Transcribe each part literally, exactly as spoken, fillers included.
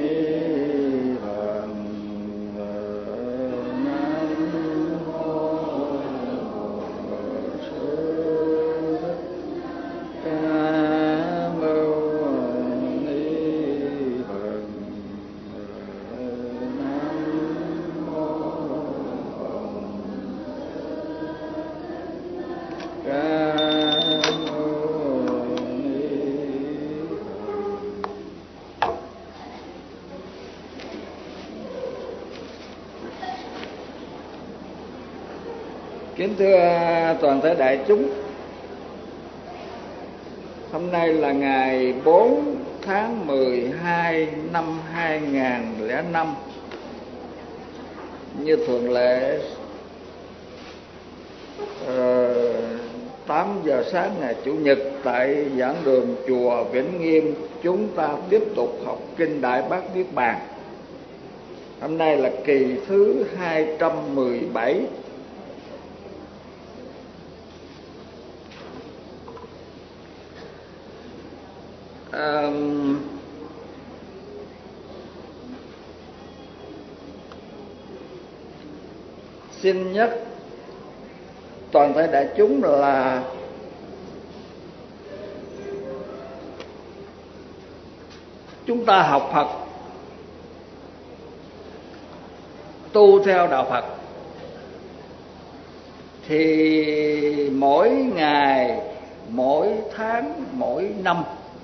Kính thưa toàn thể đại chúng, hôm nay là ngày bốn tháng mười hai năm hai nghìn lẻ năm. Như thường lệ, tám giờ sáng ngày Chủ nhật tại giảng đường chùa Vĩnh Nghiêm, chúng ta tiếp tục học kinh Đại Bát Niết Bàn. Hôm nay là kỳ thứ hai trăm mười bảy. À, xin nhắc toàn thể đại chúng là chúng ta học Phật, tu theo đạo Phật thì mỗi ngày, mỗi tháng, mỗi năm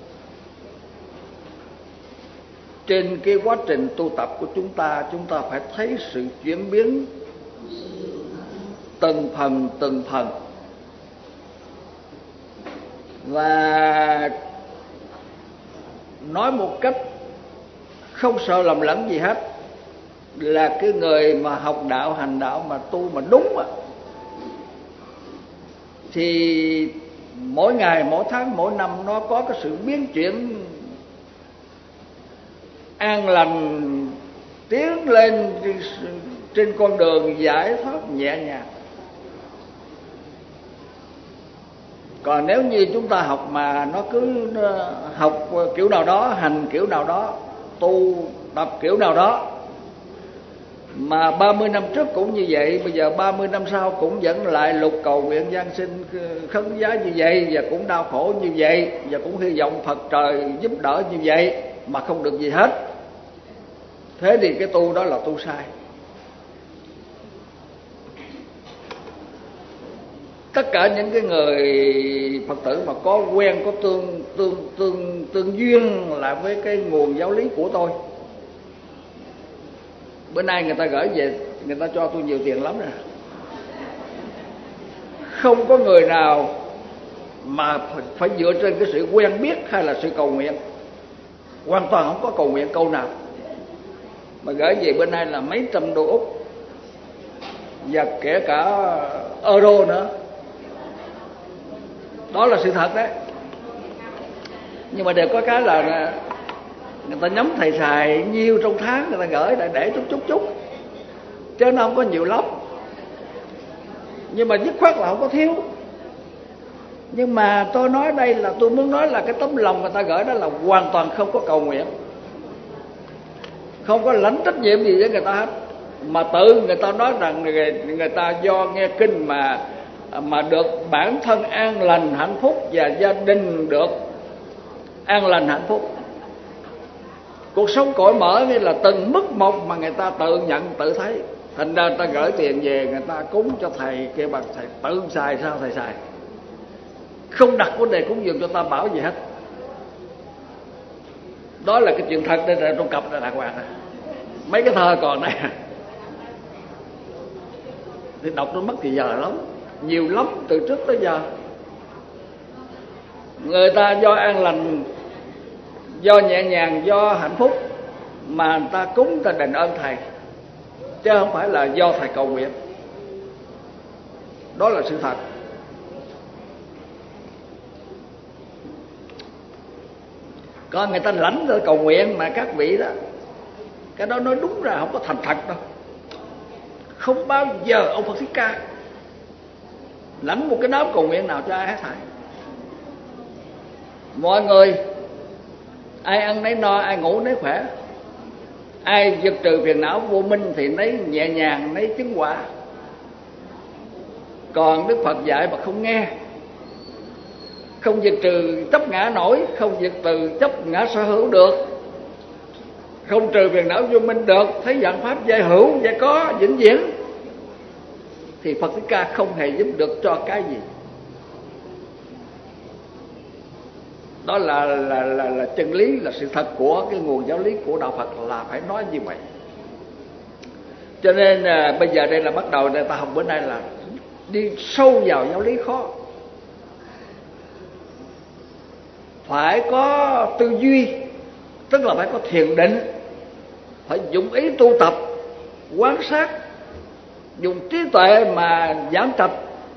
trên cái quá trình tu tập của chúng ta, chúng ta phải thấy sự chuyển biến từng phần từng phần. Và nói một cách không sợ lầm lẫn gì hết là cái người mà học đạo, hành đạo mà tu mà đúng á, thì mỗi ngày, mỗi tháng, mỗi năm nó có cái sự biến chuyển an lành, tiến lên trên con đường giải thoát nhẹ nhàng. Còn nếu như chúng ta học mà nó cứ học kiểu nào đó, hành kiểu nào đó, tu tập kiểu nào đó, mà ba mươi năm trước cũng như vậy, bây giờ ba mươi năm sau cũng vẫn lại lục cầu nguyện gian sinh khấn vái như vậy, và cũng đau khổ như vậy, và cũng hy vọng Phật trời giúp đỡ như vậy mà không được gì hết, thế thì cái tu đó là tu sai. Tất cả những cái người Phật tử mà có quen, có tương tương tương tương duyên lại với cái nguồn giáo lý của tôi, bữa nay người ta gửi về, người ta cho tôi nhiều tiền lắm rồi. Không có người nào mà phải dựa trên cái sự quen biết hay là sự cầu nguyện, hoàn toàn không có cầu nguyện câu nào, mà gửi về bên này là mấy trăm đô Úc và kể cả euro nữa. Đó là sự thật đấy. Nhưng mà đều có cái là người ta nhắm thầy xài nhiêu trong tháng, người ta gửi lại để chút chút chút, chứ nó không có nhiều lắm. Nhưng mà dứt khoát là không có thiếu. Nhưng mà tôi nói đây là tôi muốn nói là cái tấm lòng người ta gửi đó là hoàn toàn không có cầu nguyện, không có lãnh trách nhiệm gì với người ta hết, mà tự người ta nói rằng người, người ta do nghe kinh mà mà được bản thân an lành hạnh phúc và gia đình được an lành hạnh phúc. Cuộc sống cởi mở như là từng mức một mà người ta tự nhận tự thấy. Thành ra người ta gửi tiền về, người ta cúng cho thầy kêu bằng thầy tự xài sao thầy xài, không đặt vấn đề cúng dường cho ta bảo gì hết. Đó là cái chuyện thật đây, là trong cặp này đàng hoàng này. Mấy cái thơ còn này thì đọc nó mất thì giờ lắm, nhiều lắm, từ trước tới giờ. Người ta do an lành, do nhẹ nhàng, do hạnh phúc mà người ta cúng, người ta đền ơn thầy, chứ không phải là do thầy cầu nguyện. Đó là sự thật. Còn người ta lãnh ra cầu nguyện mà các vị đó, cái đó nói đúng ra không có thành thật đâu. Không bao giờ ông Phật Thích Ca lãnh một cái đám cầu nguyện nào cho ai hết thảy. Mọi người ai ăn nấy no, ai ngủ nấy khỏe, Ai diệt trừ phiền não vô minh thì lấy nhẹ nhàng lấy chứng quả. Còn Đức Phật dạy mà không nghe, không diệt trừ chấp ngã nổi, không diệt trừ chấp ngã sở hữu được, không trừ phiền não vô minh được, thấy dạng pháp giai hữu giai có vĩnh viễn, thì Phật Thích Ca không hề giúp được cho cái gì. Đó là là là là chân lý, là sự thật của cái nguồn giáo lý của đạo Phật, là phải nói như vậy. Cho nên à, bây giờ đây là bắt đầu, người ta học bữa nay là đi sâu vào giáo lý khó, phải có tư duy, tức là phải có thiền định, phải dụng ý tu tập, quan sát, dùng trí tuệ mà giảng trạch,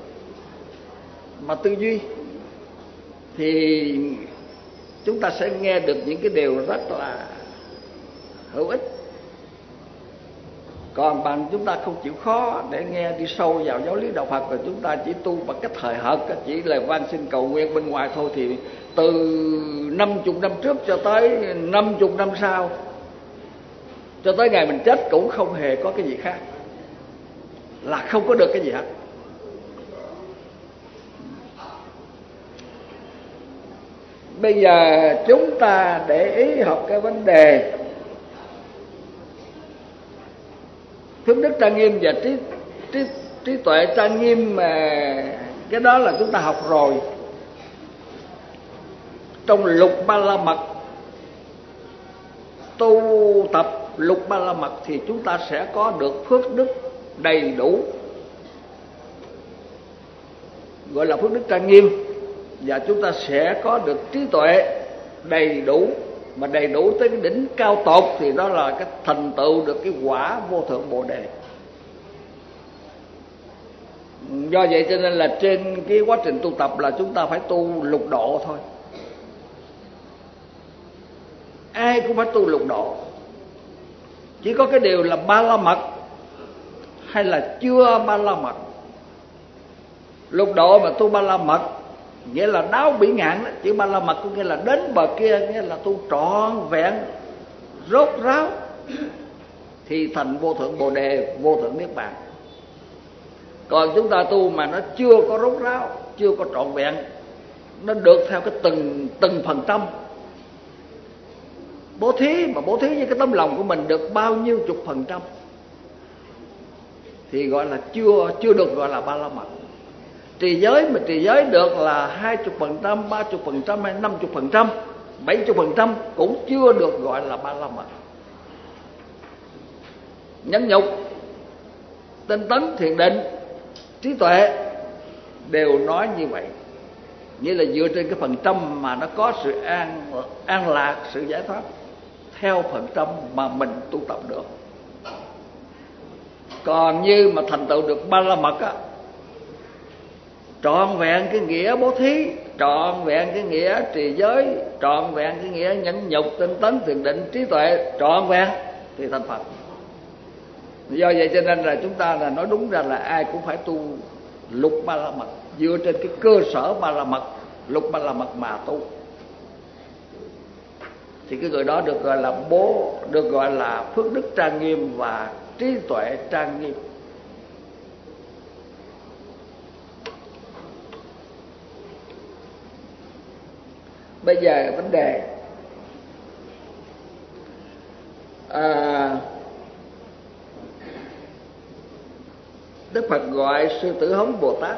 mà tư duy, thì chúng ta sẽ nghe được những cái điều rất là hữu ích. Còn bằng chúng ta không chịu khó để nghe đi sâu vào giáo lý đạo Phật, rồi chúng ta chỉ tu bằng cách hời hợt, chỉ là van xin cầu nguyện bên ngoài thôi, thì từ năm chục năm trước cho tới năm chục năm sau, cho tới ngày mình chết cũng không hề có cái gì khác, là không có được cái gì hết. Bây giờ chúng ta để ý học cái vấn đề phước đức trang nghiêm và trí trí trí tuệ trang nghiêm, mà cái đó là chúng ta học rồi. Trong lục ba la mật, tu tập lục ba la mật thì chúng ta sẽ có được phước đức đầy đủ, gọi là phước đức trang nghiêm, và chúng ta sẽ có được trí tuệ đầy đủ. Mà đầy đủ tới cái đỉnh cao tột thì đó là cái thành tựu được cái quả vô thượng Bồ Đề. Do vậy cho nên là trên cái quá trình tu tập là chúng ta phải tu lục độ thôi. Ai cũng phải tu lục độ. Chỉ có cái điều là ba la mật hay là chưa ba la mật. Lục độ mà tu ba la mật nghĩa là đáo bỉ ngạn đó. Chữ ba la mật có nghĩa là đến bờ kia, nghĩa là tu trọn vẹn, rốt ráo, thì thành vô thượng Bồ Đề, vô thượng Niết Bàn. Còn chúng ta tu mà nó chưa có rốt ráo, chưa có trọn vẹn, nó được theo cái từng từng phần trăm. Bố thí mà bố thí với cái tấm lòng của mình được bao nhiêu chục phần trăm thì gọi là chưa chưa được gọi là ba la mật. Trì giới mà trì giới được là hai chục phần trăm, ba chục phần trăm hay năm chục phần trăm, bảy chục phần trăm cũng chưa được gọi là ba la mật. Nhẫn nhục, tinh tấn, thiền định, trí tuệ đều nói như vậy, nghĩa là dựa trên cái phần trăm mà nó có sự an an lạc, sự giải thoát theo phần trăm mà mình tu tập được. Còn như mà thành tựu được ba la mật á, trọn vẹn cái nghĩa bố thí, trọn vẹn cái nghĩa trì giới, trọn vẹn cái nghĩa nhẫn nhục, tinh tấn, thiền định, trí tuệ, trọn vẹn thì thành Phật. Do vậy cho nên là chúng ta là nói đúng ra là ai cũng phải tu lục ba la mật, dựa trên cái cơ sở ba la mật, lục ba la mật mà tu, thì cái người đó được gọi là bố, được gọi là phước đức trang nghiêm và trí tuệ trang nghiêm. Bây giờ vấn đề à, Đức Phật gọi sư Tử Hống Bồ Tát: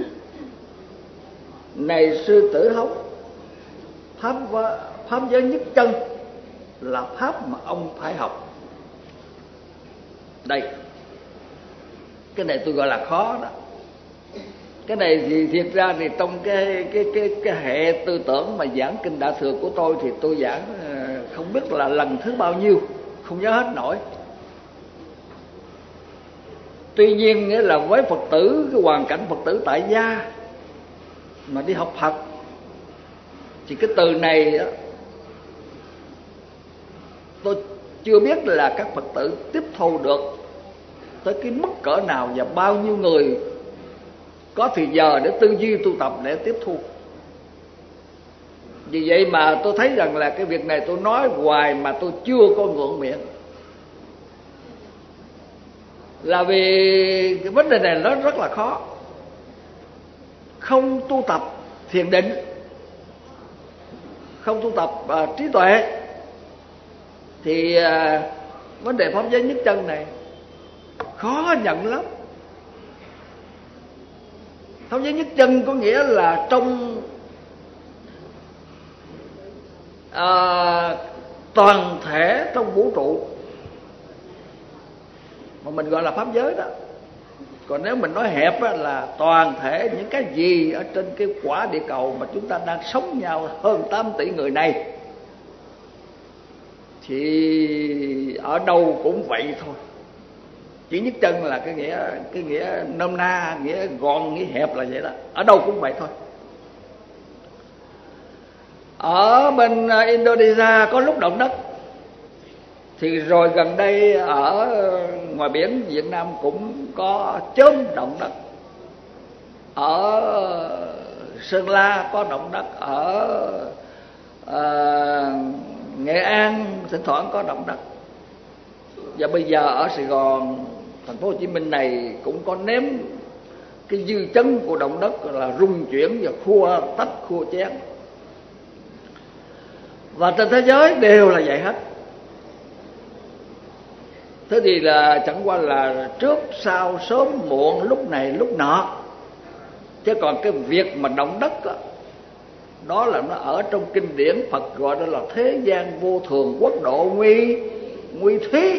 này sư Tử Hống, pháp pháp giới nhất chân là pháp mà ông phải học. Đây, cái này tôi gọi là khó đó. Cái này thì thiệt ra thì trong cái cái cái cái hệ tư tưởng mà giảng kinh Đại Thừa của tôi thì tôi giảng không biết là lần thứ bao nhiêu, không nhớ hết nổi. Tuy nhiên nghĩa là với Phật tử, cái hoàn cảnh Phật tử tại gia mà đi học Phật thì cái từ này đó, tôi chưa biết là các Phật tử tiếp thu được tới cái mức cỡ nào và bao nhiêu người có thời giờ để tư duy tu tập để tiếp thu. Vì vậy mà tôi thấy rằng là cái việc này tôi nói hoài mà tôi chưa có ngượng miệng. Là vì cái vấn đề này nó rất là khó. Không tu tập thiền định, không tu tập uh, trí tuệ, thì uh, vấn đề pháp giới nhất chân này khó nhận lắm. Pháp giới nhất chân có nghĩa là trong uh, toàn thể trong vũ trụ, mà mình gọi là pháp giới đó. Còn nếu mình nói hẹp á, là toàn thể những cái gì ở trên cái quả địa cầu mà chúng ta đang sống nhau hơn tám tỷ người này, thì ở đâu cũng vậy thôi. Chỉ nhất chân là cái nghĩa cái nghĩa nôm na, nghĩa gọn, nghĩa hẹp là vậy đó. Ở đâu cũng vậy thôi. Ở bên Indonesia có lúc động đất, thì rồi gần đây ở ngoài biển Việt Nam cũng có chớm động đất. Ở Sơn La có động đất, ở uh, Nghệ An thỉnh thoảng có động đất. Và bây giờ ở Sài Gòn, thành phố Hồ Chí Minh này cũng có nếm cái dư chấn của động đất, là rung chuyển và khua tách khua chén. Và trên thế giới đều là vậy hết. Thế thì là chẳng qua là trước sau sớm muộn, lúc này lúc nọ. Chứ còn cái việc mà động đất đó, đó là nó ở trong kinh điển Phật gọi đó là thế gian vô thường, quốc độ nguy nguy thí.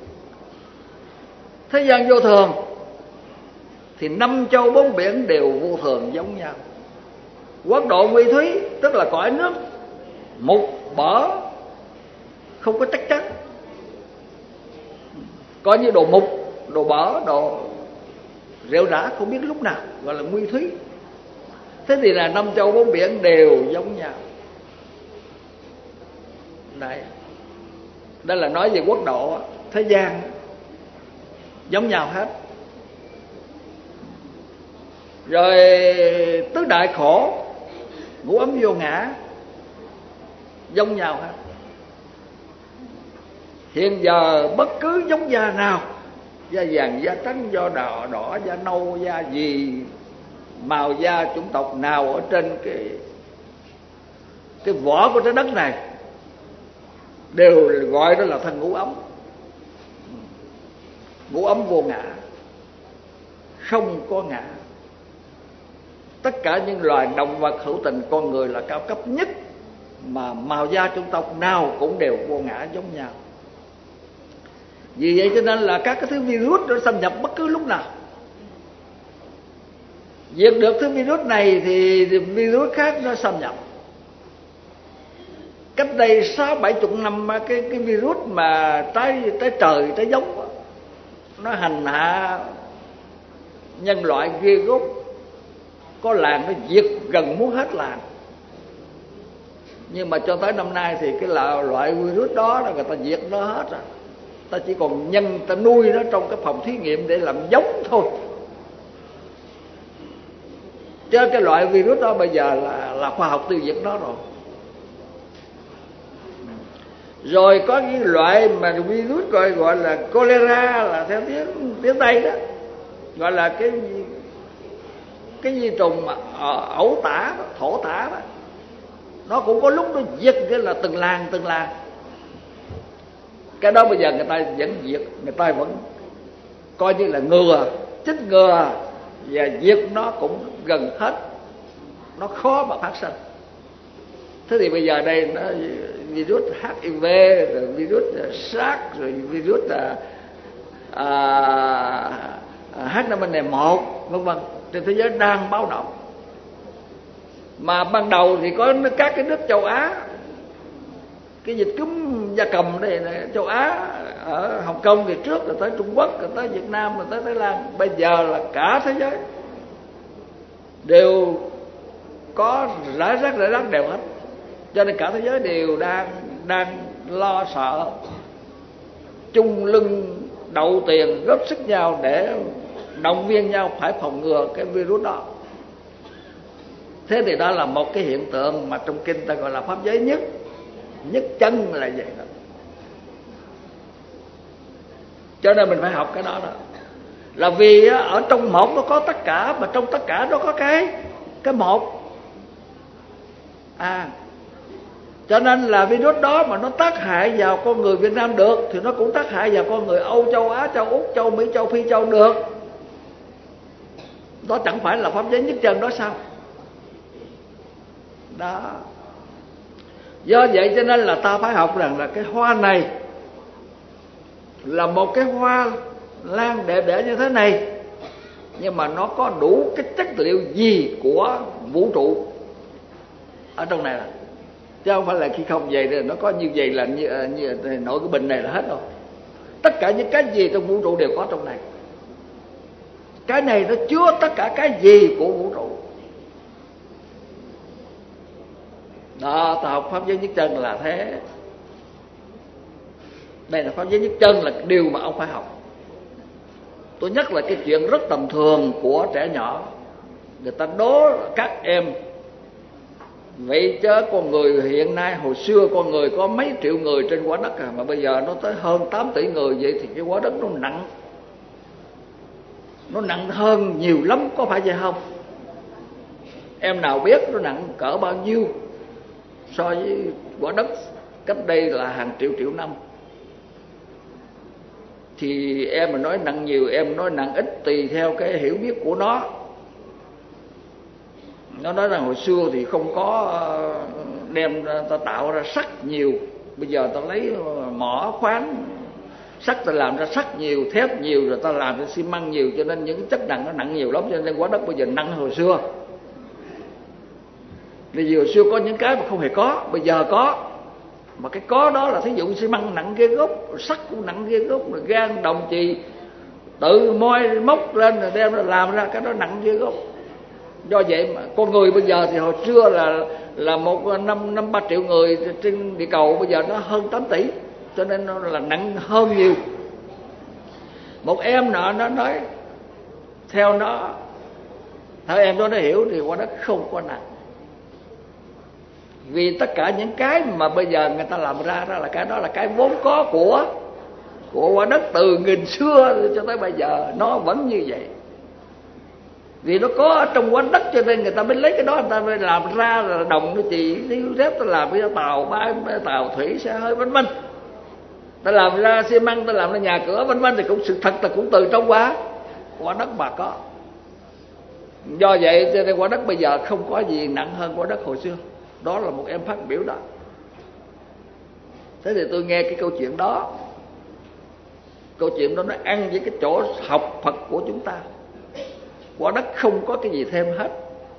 Thế gian vô thường thì năm châu bốn biển đều vô thường giống nhau. Quốc độ nguy thúy tức là cõi nước mục bở, không có chắc chắn, coi như đồ mục, đồ bở, đồ rệu rã không biết lúc nào, gọi là nguy thúy. Thế thì là năm châu bốn biển đều giống nhau. Đấy, đây là nói về quốc độ, thế gian giống nhau hết. Rồi tứ đại khổ, ngũ ấm vô ngã giống nhau hết. Hiện giờ bất cứ giống da nào, da vàng, da trắng, da đỏ, đỏ, da nâu, da gì, màu da chủng tộc nào ở trên cái cái vỏ của trái đất này đều gọi đó là thân ngũ ấm. Ngũ ấm vô ngã, không có ngã. Tất cả những loài động vật hữu tình, con người là cao cấp nhất, mà màu da chủng tộc nào cũng đều vô ngã giống nhau. Vì vậy cho nên là các cái thứ virus nó xâm nhập bất cứ lúc nào. Diệt được thứ virus này thì virus khác nó xâm nhập. Cách đây sáu bảy chục năm, cái cái virus mà trái trái trời, trái giống, nó hành hạ nhân loại ghê gớm. Có làng nó diệt gần muốn hết làng. Nhưng mà cho tới năm nay thì cái loại virus đó là người ta diệt nó hết rồi. Ta chỉ còn nhân, ta nuôi nó trong cái phòng thí nghiệm để làm giống thôi. Chứ cái loại virus đó bây giờ là, là khoa học tiêu diệt nó rồi. Rồi có những loại mà virus gọi gọi là cholera, là theo tiếng tiếng Tây đó, gọi là cái cái vi trùng mà ẩu tả, thổ tả đó. Nó cũng có lúc nó diệt cái là từng làng từng làng. Cái đó bây giờ người ta vẫn diệt, người ta vẫn coi như là ngừa, chích ngừa và diệt nó cũng gần hết, nó khó mà phát sinh. Thế thì bây giờ đây nó virus hát i vê, rồi virus SARS, rồi virus à, H năm N một, vân vân, trên thế giới đang báo động. Mà ban đầu thì có các cái nước châu Á, cái dịch cúm gia cầm đây này, châu Á, ở Hồng Kông thì trước, rồi tới Trung Quốc, rồi tới Việt Nam, rồi tới Thái Lan. Bây giờ là cả thế giới đều có rải rác rải rác đều hết. Cho nên cả thế giới đều đang đang lo sợ, chung lưng đậu tiền góp sức nhau để động viên nhau phải phòng ngừa cái virus đó. Thế thì đó là một cái hiện tượng mà trong kinh ta gọi là pháp giới nhất nhất chân là vậy đó. Cho nên mình phải học cái đó đó. Là vì ở trong một nó có tất cả, mà trong tất cả nó có cái cái một. À, cho nên là virus đó mà nó tác hại vào con người Việt Nam được, thì nó cũng tác hại vào con người Âu, châu Á, châu Úc, châu Mỹ, châu Phi, châu được. Đó chẳng phải là pháp giới nhất chân đó sao? Đó. Do vậy cho nên là ta phải học rằng là cái hoa này là một cái hoa lan đẹp đẽ như thế này, nhưng mà nó có đủ cái chất liệu gì của vũ trụ ở trong này, là chứ không phải là khi không vậy thì nó có như vậy là như, như nội cái bình này là hết rồi. Tất cả những cái gì trong vũ trụ đều có trong này. Cái này nó chứa tất cả cái gì của vũ trụ. Đó, ta học pháp giới nhất chân là thế. Đây là pháp giới nhất chân, là điều mà ông phải học. Tôi nhắc là cái chuyện rất tầm thường của trẻ nhỏ. Người ta đố các em: vậy chứ con người hiện nay, hồi xưa con người có mấy triệu người trên quả đất à, mà bây giờ nó tới hơn tám tỷ người, vậy thì cái quả đất nó nặng, nó nặng hơn nhiều lắm, có phải vậy không? Em nào biết nó nặng cỡ bao nhiêu so với quả đất cách đây là hàng triệu triệu năm? Thì em mà nói nặng nhiều, em nói nặng ít, tùy theo cái hiểu biết của nó. Nó nói rằng hồi xưa thì không có đem ta tạo ra sắt nhiều, bây giờ ta lấy mỏ khoáng sắt, ta làm ra sắt nhiều, thép nhiều, rồi ta làm ra xi măng nhiều, cho nên những chất nặng nó nặng nhiều lắm, cho nên quả đất bây giờ nặng hơn hồi xưa. Vì hồi xưa có những cái mà không hề có, bây giờ có. Mà cái có đó là thí dụ xi măng nặng ghê gốc, sắt cũng nặng ghê gốc, rồi gan đồng chì tự moi móc lên rồi đem ra làm ra cái đó nặng ghê gốc. Do vậy mà con người bây giờ thì hồi xưa là là một năm năm ba triệu người trên địa cầu, bây giờ nó hơn tám tỷ, cho nên nó là nặng hơn nhiều. Một em nọ nó nói theo nó, theo em đó nó hiểu thì quả đất không có nặng. Vì tất cả những cái mà bây giờ người ta làm ra đó là cái đó là cái vốn có của của quả đất từ nghìn xưa cho tới bây giờ, nó vẫn như vậy. Vì nó có ở trong quả đất cho nên người ta mới lấy cái đó, người ta mới làm ra là đồng nó chỉ thiếu thép, ta làm ra tàu bay, tàu thủy, xe hơi vân vân, ta làm ra xi măng, ta làm ra nhà cửa vân vân, thì cũng sự thật là cũng từ trong quả quả đất mà có. Do vậy cho nên quả đất bây giờ không có gì nặng hơn quả đất hồi xưa. Đó là một em phát biểu đó. Thế thì tôi nghe cái câu chuyện đó, câu chuyện đó nó ăn với cái chỗ học Phật của chúng ta. Quả đất không có cái gì thêm hết.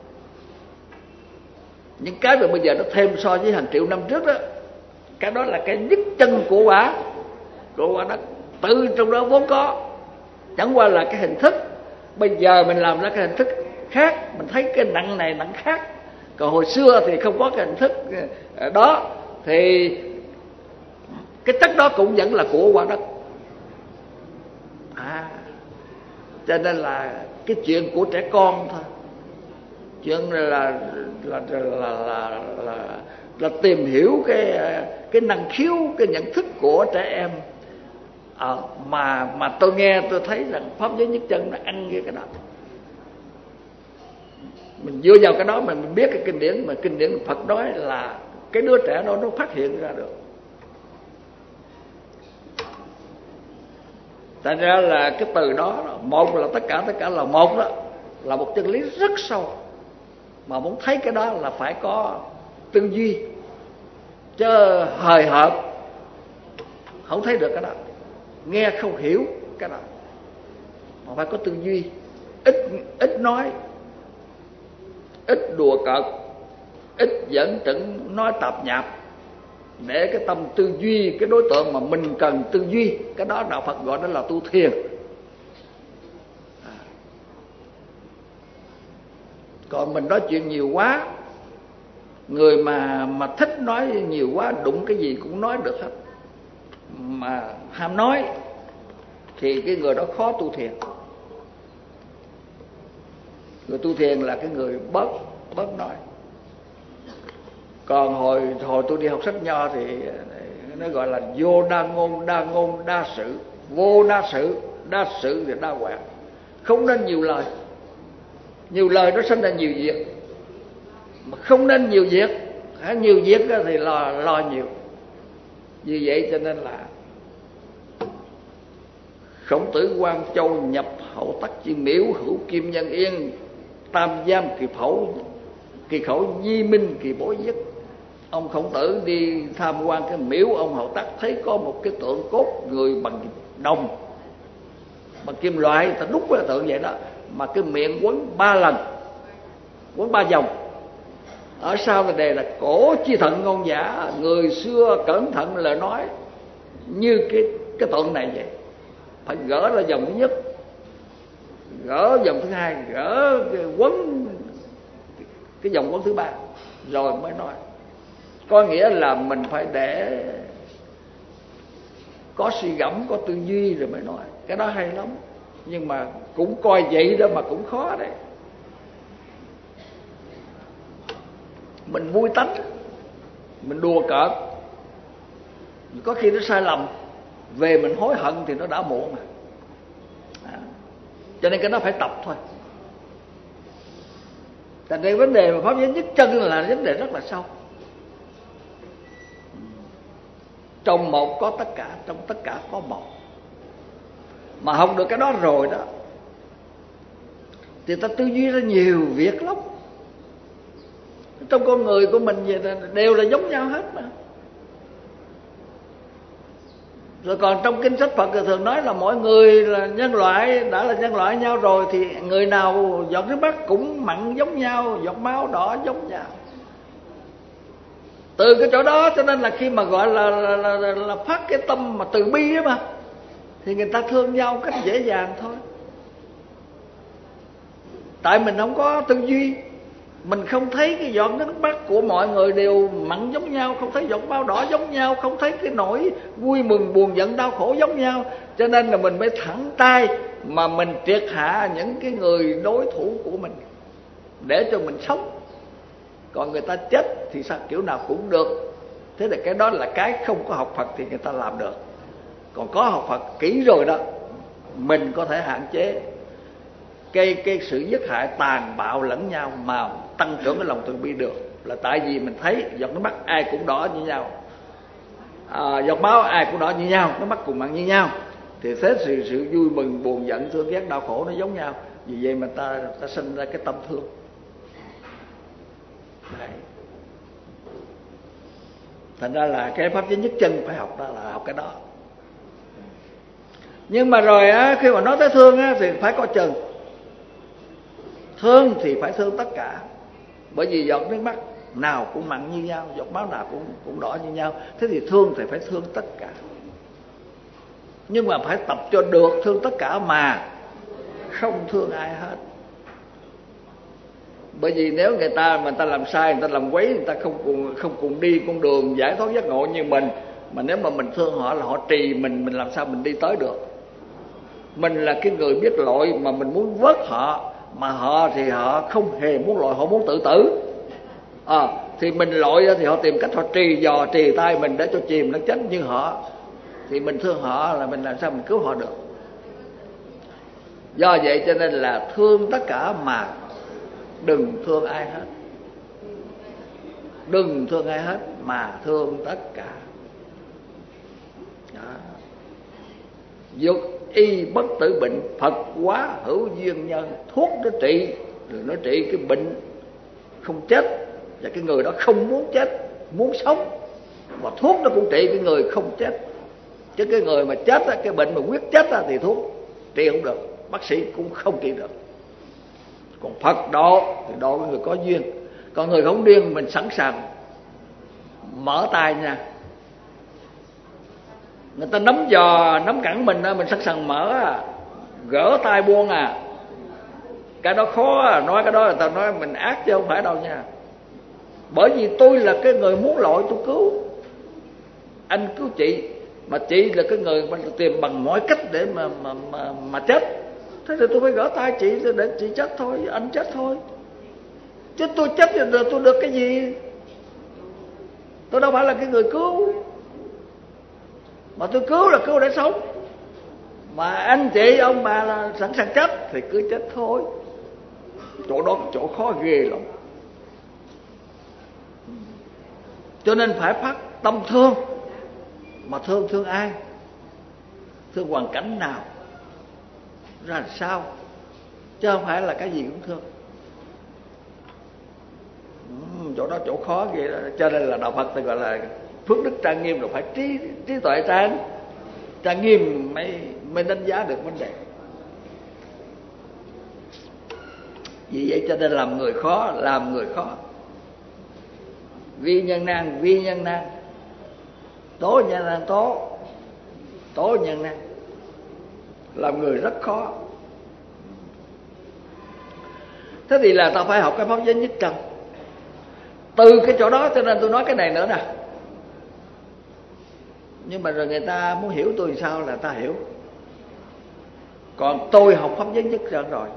Những cái mà bây giờ nó thêm so với hàng triệu năm trước đó, cái đó là cái nhất chân của quả của quả đất, từ trong đó vốn có. Chẳng qua là cái hình thức bây giờ mình làm ra cái hình thức khác, mình thấy cái nặng này nặng khác. Còn hồi xưa thì không có cái hình thức đó, thì cái chất đó cũng vẫn là của quả đất. À, cho nên là cái chuyện của trẻ con thôi, chuyện là là là là là, là, là tìm hiểu cái cái năng khiếu, cái nhận thức của trẻ em. À, mà mà tôi nghe tôi thấy rằng pháp giới nhất chân nó ăn với cái đó. Mình dựa vào cái đó mà mình biết cái kinh điển, mà kinh điển Phật nói là cái đứa trẻ đó nó phát hiện ra được. Thành ra là cái từ đó, một là tất cả tất cả là một, đó là một chân lý rất sâu. Mà muốn thấy cái đó là phải có tư duy, chứ hời hợt không thấy được cái đó, nghe không hiểu cái đó. Mà phải có tư duy, ít ít nói, ít đùa cợt, ít dẫn trận nói tạp nhạp, để cái tâm tư duy cái đối tượng mà mình cần tư duy. Cái đó đạo Phật gọi đó là tu thiền. À. Còn mình nói chuyện nhiều quá, người mà mà thích nói nhiều quá, đụng cái gì cũng nói được hết, mà ham nói thì cái người đó khó tu thiền. Người tu thiền là cái người bớt bớt nói. Còn hồi hồi tôi đi học sách nho thì nó gọi là vô đa ngôn, đa ngôn đa sự, vô đa sự, đa sự thì đa quạt. Không nên nhiều lời. Nhiều lời nó sinh ra nhiều việc. Mà không nên nhiều việc. Nhiều việc thì lo, lo nhiều. Vì vậy cho nên là Khổng Tử Quan Châu nhập hậu tắc chi miễu, hữu kim nhân yên, tam giam kỳ phẫu, kỳ khẩu di minh kỳ bối dứt. Ông Khổng Tử đi tham quan cái miễu ông Hậu Tắc, thấy có một cái tượng cốt người bằng đồng, bằng kim loại, ta đúc cái tượng vậy đó, mà cái miệng quấn ba lần, quấn ba vòng. Ở sau là đề là cổ chi thận ngôn giả, người xưa cẩn thận lời nói như cái cái tượng này vậy. Phải gỡ ra vòng thứ nhất, gỡ vòng thứ hai, gỡ cái quấn cái vòng quấn thứ ba, rồi mới nói. Có nghĩa là mình phải để có suy gẫm, có tư duy rồi mới nói. Cái đó hay lắm. Nhưng mà cũng coi vậy đó mà cũng khó đấy. Mình vui tánh, mình đùa cợt, có khi nó sai lầm, về mình hối hận thì nó đã muộn mà. À, cho nên cái đó phải tập thôi. Thành ra vấn đề mà pháp giới nhất chân là vấn đề rất là sâu. Trong một có tất cả, trong tất cả có một. Mà học được cái đó rồi đó thì ta tư duy ra nhiều việc lắm. Trong con người của mình đều là giống nhau hết mà. Rồi còn trong kinh sách Phật thì thường nói là mỗi người là nhân loại, đã là nhân loại nhau rồi thì người nào giọt nước mắt cũng mặn giống nhau, giọt máu đỏ giống nhau. Từ cái chỗ đó cho nên là khi mà gọi là, là, là, là, là phát cái tâm mà từ bi á mà, thì người ta thương nhau cách dễ dàng thôi. Tại mình không có tư duy, mình không thấy cái giọt nước mắt của mọi người đều mặn giống nhau, không thấy giọt máu đỏ giống nhau, không thấy cái nỗi vui mừng buồn giận đau khổ giống nhau. Cho nên là mình mới thẳng tay mà mình triệt hạ những cái người đối thủ của mình để cho mình sống. Còn người ta chết thì sao kiểu nào cũng được. Thế là cái đó là cái không có học Phật thì người ta làm được. Còn có học Phật kỹ rồi đó, mình có thể hạn chế cái, cái sự giết hại tàn bạo lẫn nhau mà tăng trưởng cái lòng từ bi được. Là tại vì mình thấy giọt nước mắt ai cũng đỏ như nhau, à, giọt máu ai cũng đỏ như nhau, nước mắt cùng mặn như nhau, thì thế sự, sự vui mừng buồn giận thương ghét đau khổ nó giống nhau. Vì vậy mà ta, ta sinh ra cái tâm thương. Đấy. Thành ra là cái pháp giới nhất chân phải học, đó là học cái đó. Nhưng mà rồi á, khi mà nói tới thương á, thì phải có chừng. Thương thì phải thương tất cả. Bởi vì giọt nước mắt nào cũng mặn như nhau, giọt máu nào cũng, cũng đỏ như nhau. Thế thì thương thì phải thương tất cả. Nhưng mà phải tập cho được thương tất cả mà không thương ai hết. Bởi vì nếu người ta mà người ta làm sai, người ta làm quấy, người ta không cùng không cùng đi con đường giải thoát giác ngộ như mình, mà nếu mà mình thương họ là họ trì mình, mình làm sao mình đi tới được? Mình là cái người biết lỗi mà mình muốn vớt họ, mà họ thì họ không hề muốn lỗi, họ muốn tự tử. À, thì mình lỗi thì họ tìm cách họ trì dò trì tay mình để cho chìm nó chết như họ, thì mình thương họ là mình làm sao mình cứu họ được? Do vậy cho nên là thương tất cả mà đừng thương ai hết. Đừng thương ai hết mà thương tất cả. Đó. Dục y bất tử bệnh, Phật quá hữu duyên nhân. Thuốc nó trị, nó trị cái bệnh không chết, và cái người đó không muốn chết, muốn sống. Và thuốc nó cũng trị cái người không chết. Chứ cái người mà chết, cái bệnh mà quyết chết thì thuốc trị không được, bác sĩ cũng không trị được. Còn Phật độ thì độ người có duyên. Còn người không duyên mình sẵn sàng mở tay nha. Người ta nắm giò, nắm cẳng mình mình sẵn sàng mở, gỡ tay buông à. Cái đó khó, nói cái đó là ta nói mình ác chứ không phải đâu nha. Bởi vì tôi là cái người muốn lội tôi cứu, anh cứu chị, mà chị là cái người mà tìm bằng mọi cách để mà mà mà, mà chết. Thế thì tôi phải gỡ tay chị để chị chết thôi, anh chết thôi. Chứ tôi chết thì tôi được cái gì? Tôi đâu phải là cái người cứu. Mà tôi cứu là cứu để sống. Mà anh chị ông bà là sẵn sàng chết thì cứ chết thôi. Chỗ đó chỗ khó ghê lắm. Cho nên phải phát tâm thương. Mà thương thương ai? Thương hoàn cảnh nào, ra sao, chứ không phải là cái gì cũng thương. Ừ, chỗ đó chỗ khó ghê đó. Cho nên là đạo Phật ta gọi là phước đức trang nghiêm, rồi phải trí trí tuệ trang trang nghiêm mới mới đánh giá được vấn đề. Vì vậy cho nên làm người khó, làm người khó. Vi nhân nan, vi nhân nan. Tố nhân nan, tố tố nhân nan. Làm người rất khó. Thế thì là ta phải học cái pháp giới nhất trần. Từ cái chỗ đó cho nên tôi nói cái này nữa nè. Nhưng mà rồi người ta muốn hiểu tôi làm sao là ta hiểu. Còn tôi học pháp giới nhất trần rồi.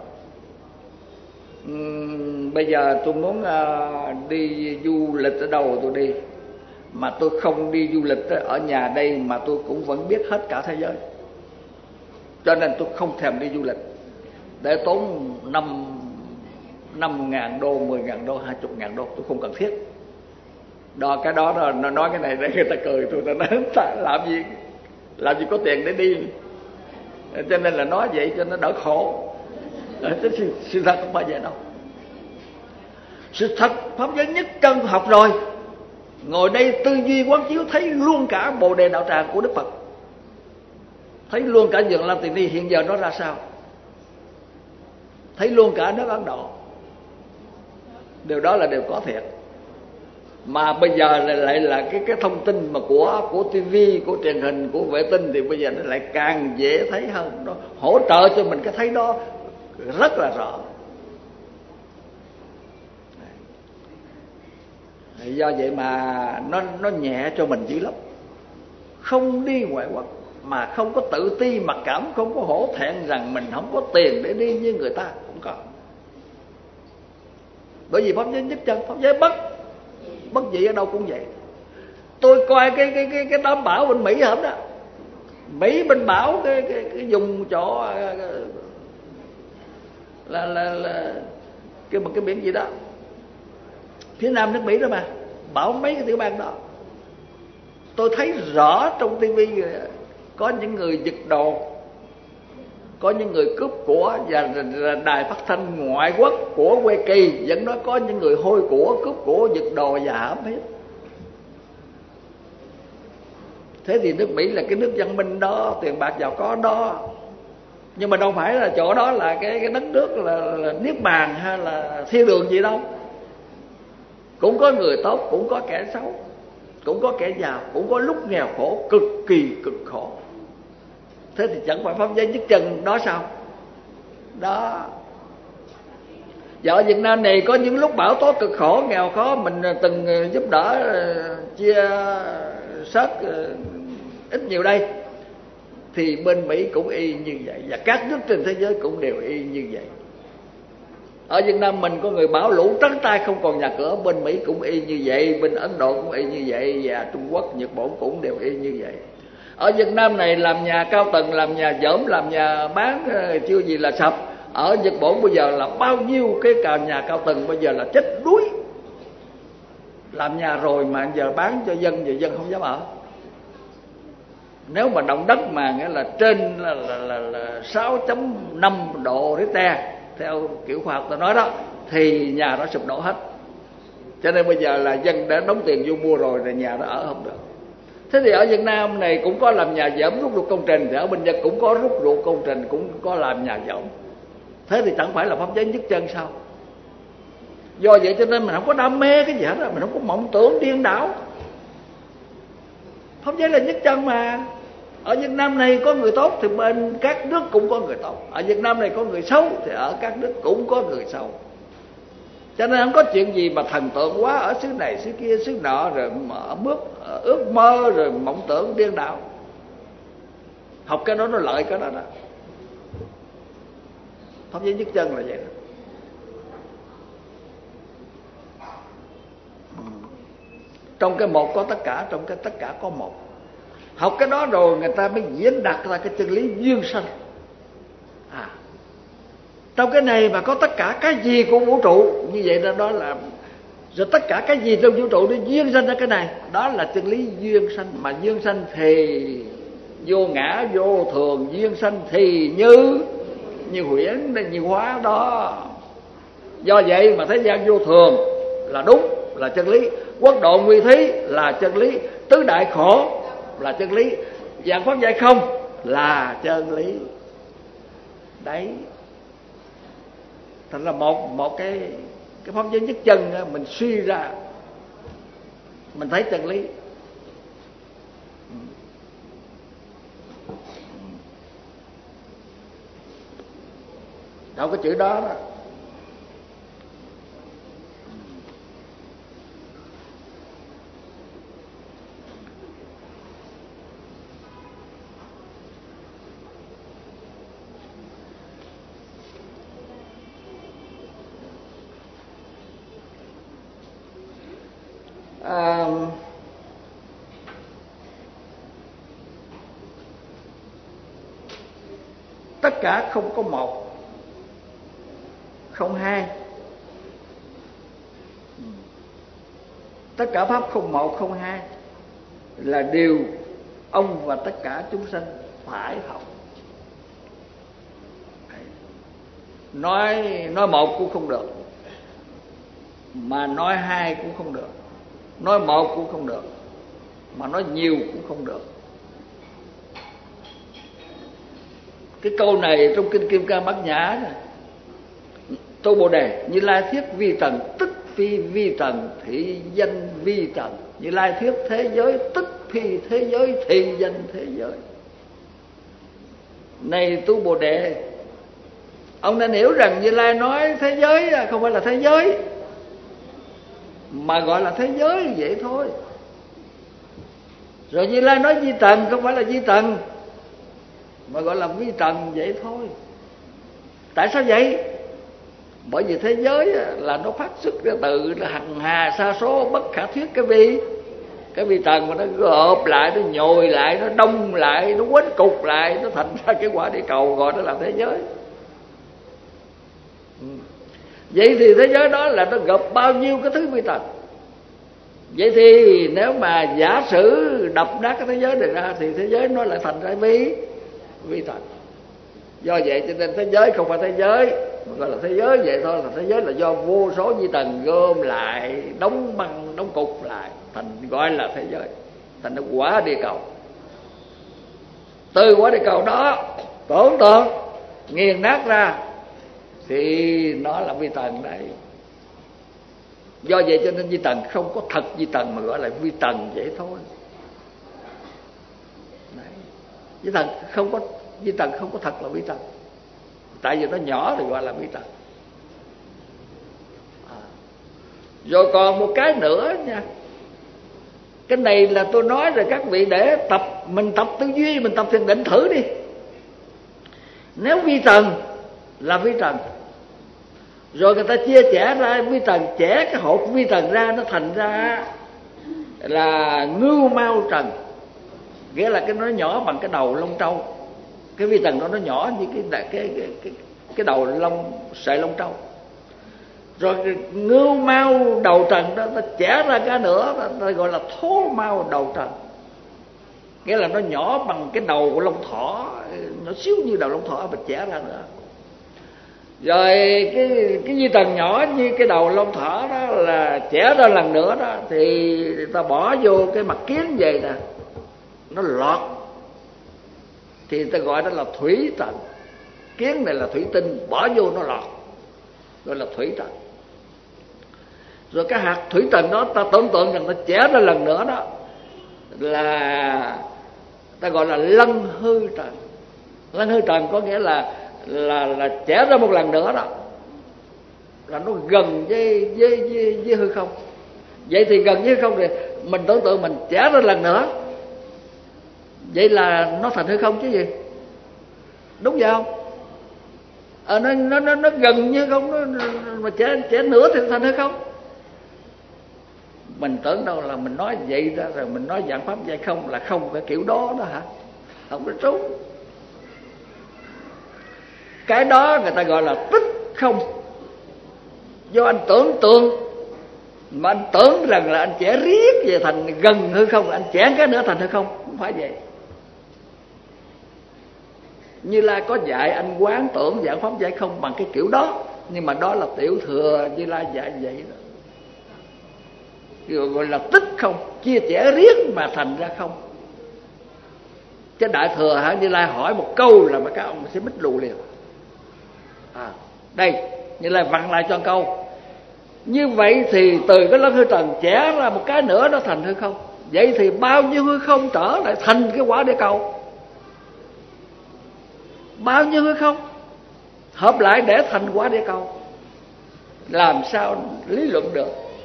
uhm, Bây giờ tôi muốn uh, đi du lịch ở đâu tôi đi. Mà tôi không đi du lịch ở nhà đây mà tôi cũng vẫn biết hết cả thế giới. Cho nên tôi không thèm đi du lịch để tốn năm năm ngàn đô, mười ngàn đô, hai chục ngàn đô. Tôi không cần thiết. Đó, cái đó là nó nói cái này để người ta cười tôi. Ta nói ta làm gì làm gì có tiền để đi. Cho nên là nói vậy cho nó đỡ khổ. Sự, sự thật không bao giờ đâu. Sự thật pháp giới nhất trân học rồi. Ngồi đây tư duy quán chiếu thấy luôn cả Bồ Đề Đạo Tràng của Đức Phật. Thấy luôn cả vườn Lam Tiền Ni hiện giờ nó ra sao. Thấy luôn cả nước Ấn Độ. Điều đó là điều có thiệt. Mà bây giờ lại, lại là cái cái thông tin mà của của tivi, của truyền hình, của vệ tinh thì bây giờ nó lại càng dễ thấy hơn. Nó hỗ trợ cho mình cái thấy đó rất là rõ. Do vậy mà nó nó nhẹ cho mình dữ lắm. Không đi ngoại quốc mà không có tự ti mặc cảm, không có hổ thẹn rằng mình không có tiền để đi như người ta, không có. Bởi vì pháp giới nhất chân, pháp giới bất bất dị ở đâu cũng vậy. Tôi coi cái cái cái cái đám bão bên Mỹ hổm đó. Mỹ bên bão cái cái, cái vùng chỗ là là là cái một cái biển gì đó phía nam nước Mỹ đó mà, bão mấy cái tiểu bang đó. Tôi thấy rõ trong tivi có những người giật đồ, có những người cướp của, và đài phát thanh ngoại quốc của Hoa Kỳ vẫn nói có những người hôi của, cướp của, giật đồ và hãm hết. Thế thì nước Mỹ là cái nước văn minh đó, tiền bạc giàu có đó. Nhưng mà đâu phải là chỗ đó là cái, cái đất nước là, là niết bàn hay là thiên đường gì đâu. Cũng có người tốt, cũng có kẻ xấu, cũng có kẻ giàu, cũng có lúc nghèo khổ, cực kỳ cực khổ. Thế thì chẳng phải pháp giới nhất trần đó sao? Đó. Và ở Việt Nam này có những lúc bão tố cực khổ, nghèo khó, mình từng giúp đỡ, chia sớt ít nhiều đây. Thì bên Mỹ cũng y như vậy, và các nước trên thế giới cũng đều y như vậy. Ở Việt Nam mình có người bão lũ trắng tay không còn nhà cửa, bên Mỹ cũng y như vậy, bên Ấn Độ cũng y như vậy, và Trung Quốc, Nhật Bản cũng đều y như vậy. Ở Việt Nam này làm nhà cao tầng, làm nhà dởm, làm nhà bán chưa gì là sập. Ở Nhật Bản bây giờ là bao nhiêu cái nhà cao tầng bây giờ là chết đuối. Làm nhà rồi mà giờ bán cho dân, giờ dân không dám ở. Nếu mà động đất mà nghĩa là trên là, là, là, là sáu phẩy năm độ Richter theo kiểu khoa học ta nói đó, thì nhà đó sụp đổ hết. Cho nên bây giờ là dân đã đóng tiền vô mua rồi, thì nhà đó ở không được. Thế thì ở Việt Nam này cũng có làm nhà dởm rút ruột công trình, thì ở bên Nhật cũng có rút ruột công trình, cũng có làm nhà dởm. Thế thì chẳng phải là pháp giới nhất chân sao? Do vậy cho nên mình không có đam mê cái gì hết, mình không có mộng tưởng điên đảo. Pháp giới là nhất chân mà. Ở Việt Nam này có người tốt thì bên các nước cũng có người tốt. Ở Việt Nam này có người xấu thì ở các nước cũng có người xấu. Cho nên không có chuyện gì mà thần tượng quá ở xứ này xứ kia xứ nọ, rồi bước ước mơ rồi mộng tưởng điên đảo. Học cái đó nó lợi cái đó đó. Pháp giới nhất chân là vậy đó. Trong cái một có tất cả, trong cái tất cả có một. Học cái đó rồi người ta mới diễn đạt ra cái chân lý duyên sanh. À, trong cái này mà có tất cả cái gì của vũ trụ, như vậy đó, đó là rồi tất cả cái gì trong vũ trụ nó duyên sanh ra cái này, đó là chân lý duyên sanh. Mà duyên sanh thì vô ngã vô thường, duyên sanh thì như như huyễn như hóa đó. Do vậy mà thế gian vô thường là đúng, là chân lý. Quốc độ nguyên thí là chân lý. Tứ đại khổ là chân lý. Vạn pháp giải không là chân lý. Đấy. Thành là một một cái cái pháp giới nhất chân mình suy ra, mình thấy chân lý. Đâu có chữ đó đó. À, tất cả không có một, không hai. Tất cả pháp không một không hai là điều ông và tất cả chúng sanh phải học. Nói nói một cũng không được, mà nói hai cũng không được, nói một cũng không được, mà nói nhiều cũng không được. Cái câu này trong kinh Kim Cang Bát Nhã này, Tô Bồ Đề: Như Lai thiết vi trần, tức phi vi trần, thị danh vi trần. Như Lai thiết thế giới, tức phi thế giới, thị danh thế giới. Này Tu Bồ Đề, ông nên hiểu rằng Như Lai nói thế giới không phải là thế giới, mà gọi là thế giới vậy thôi. Rồi Như Lai nói vi trần không phải là vi trần, mà gọi là vi trần vậy thôi. Tại sao vậy? Bởi vì thế giới là nó phát xuất ra từ hằng hà sa số bất khả thuyết cái vi cái vi trần, mà nó gộp lại, nó nhồi lại, nó đông lại, nó quấn cục lại, nó thành ra cái quả địa cầu, gọi nó là thế giới. Vậy thì thế giới đó là nó gộp bao nhiêu cái thứ vi trần. Vậy thì nếu mà giả sử đập nát cái thế giới này ra thì thế giới nó lại thành ra vi vi trần. Do vậy cho nên thế giới không phải thế giới, mà gọi là thế giới vậy thôi. Là thế giới là do vô số vi trần gom lại, đóng băng, đóng cục lại, thành gọi là thế giới, thành nó quả địa cầu. Từ quả địa cầu đó tưởng tượng nghiền nát ra thì nó là vi trần đấy. Do vậy cho nên vi trần không có thật vi trần, mà gọi là vi trần vậy thôi. Đấy. Vi trần không có vi trần không có thật là vi trần, tại vì nó nhỏ thì gọi là vi trần. À. Rồi còn một cái nữa nha, cái này là tôi nói rồi các vị để tập, mình tập tư duy, mình tập thiền định thử đi. Nếu vi trần là vi trần, rồi người ta chia sẻ ra vi trần, chẻ cái hộp vi trần ra, nó thành ra là ngưu mao trần, nghĩa là cái nó nhỏ bằng cái đầu lông trâu. Cái vi trần đó nó nhỏ như cái cái cái cái, cái đầu lông sợi lông trâu. Rồi ngưu mao đầu trần đó, nó chẻ ra cái nữa, nó gọi là thố mao đầu trần, nghĩa là nó nhỏ bằng cái đầu của lông thỏ, nó xíu như đầu lông thỏ, mình chẻ ra nữa. Rồi cái cái vi trần nhỏ như cái đầu lông thỏ đó là chẻ ra lần nữa đó, thì người ta bỏ vô cái mặt kiến vậy nè, nó lọt, thì người ta gọi đó là thủy trần. Kiến này là thủy tinh, bỏ vô nó lọt, gọi là thủy trần. Rồi cái hạt thủy trần đó ta tưởng tượng rằng ta chẻ ra lần nữa đó là ta gọi là lân hư trần. Lân hư trần có nghĩa là là là chẻ ra một lần nữa đó là nó gần với với với, với hư không. Vậy thì gần với hư không thì mình tưởng tượng mình chẻ ra lần nữa, vậy là nó thành hư không chứ gì, đúng vậy không? À, nó nó nó nó gần như không, nó mà chẻ chẻ nữa thì thành hư không. Mình tưởng đâu là mình nói vậy đó, rồi mình nói dạng pháp vậy không là không cái kiểu đó đó hả? Không có trúng. Cái đó người ta gọi là tích không. Do anh tưởng tượng, mà anh tưởng rằng là anh trẻ riết về thành gần hư không, anh trẻ cái nữa thành hư không. Không phải vậy. Như Lai có dạy anh quán tưởng dạng pháp giải không bằng cái kiểu đó, nhưng mà đó là tiểu thừa Như Lai dạy vậy đó. Gọi là tích không, chia sẻ riết mà thành ra không. Cái đại thừa hả, Như Lai hỏi một câu là mà các ông sẽ bích lù liền. À, đây Như Lai vặn lại cho câu. Như vậy thì từ cái lân hư trần trẻ ra một cái nữa nó thành hư không. Vậy thì bao nhiêu hư không trở lại thành cái quả địa cầu? Bao nhiêu hư không hợp lại để thành quả địa cầu? Làm sao lý luận được?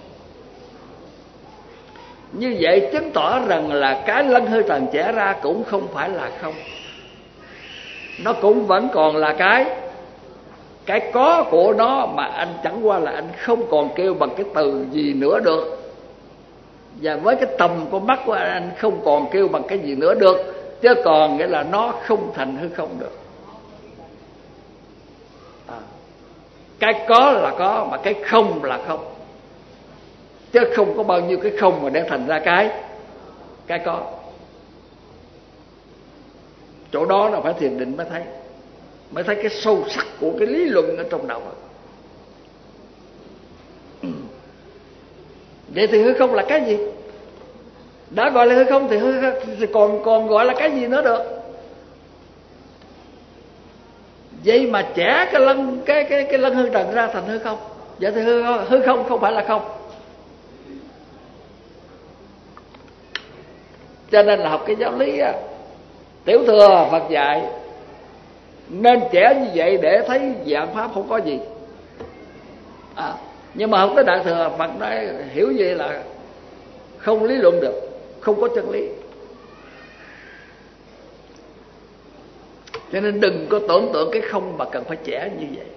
Như vậy chứng tỏ rằng là cái lân hư trần trẻ ra cũng không phải là không. Nó cũng vẫn còn là cái Cái có của nó, mà anh chẳng qua là anh không còn kêu bằng cái từ gì nữa được. Và với cái tầm con mắt của anh, anh không còn kêu bằng cái gì nữa được. Chứ còn nghĩa là nó không thành hư không được. À, cái có là có, mà cái không là không. Chứ không có bao nhiêu cái không mà để thành ra cái Cái có. Chỗ đó là phải thiền định mới thấy, mới thấy cái sâu sắc của cái lý luận ở trong đầu. Vậy thì hư không là cái gì? Đã gọi là hư không thì, hư, thì còn còn gọi là cái gì nữa được? Vậy mà trẻ cái lân cái cái cái lân hư trần ra thành hư không. Vậy thì hư, hư không không phải là không. Cho nên là học cái giáo lý á, tiểu thừa Phật dạy nên trẻ như vậy để thấy dạng pháp không có gì. À, nhưng mà học tới đại thừa Phật nói hiểu gì là không lý luận được, không có chân lý. Cho nên đừng có tưởng tượng cái không mà cần phải trẻ như vậy.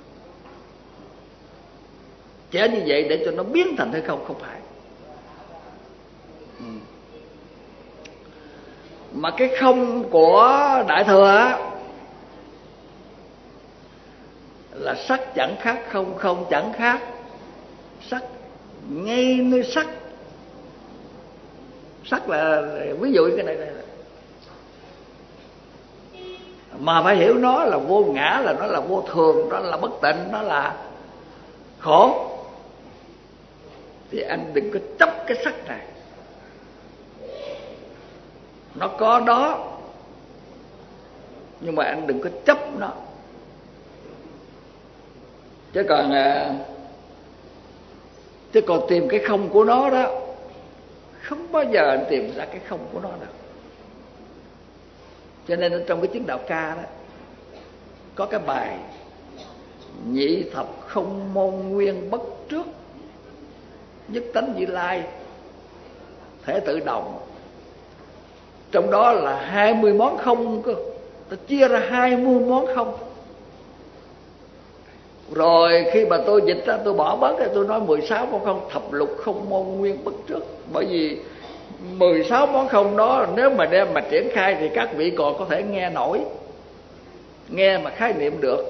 Trẻ như vậy để cho nó biến thành hay không, không phải. Mà cái không của đại thừa là sắc chẳng khác không, không chẳng khác sắc, ngay nơi sắc. Sắc là ví dụ cái này, này mà phải hiểu nó là vô ngã, là nó là vô thường, nó là bất tịnh, nó là khổ. Thì anh đừng có chấp cái sắc này. Nó có đó, nhưng mà anh đừng có chấp nó. Chứ còn Chứ còn tìm cái không của nó đó, không bao giờ anh tìm ra cái không của nó đâu. Cho nên trong cái chứng đạo ca đó có cái bài nhị thập không môn nguyên bất trước, nhất tánh Như Lai thể tự động. Trong đó là hai mươi món không cơ. Ta chia ra hai mươi món không. Rồi khi mà tôi dịch ra, tôi bỏ bớt, tôi nói mười sáu món không, thập lục không môn nguyên bất trước. Bởi vì mười sáu món không đó nếu mà đem mà triển khai thì các vị còn có thể nghe nổi, nghe mà khái niệm được.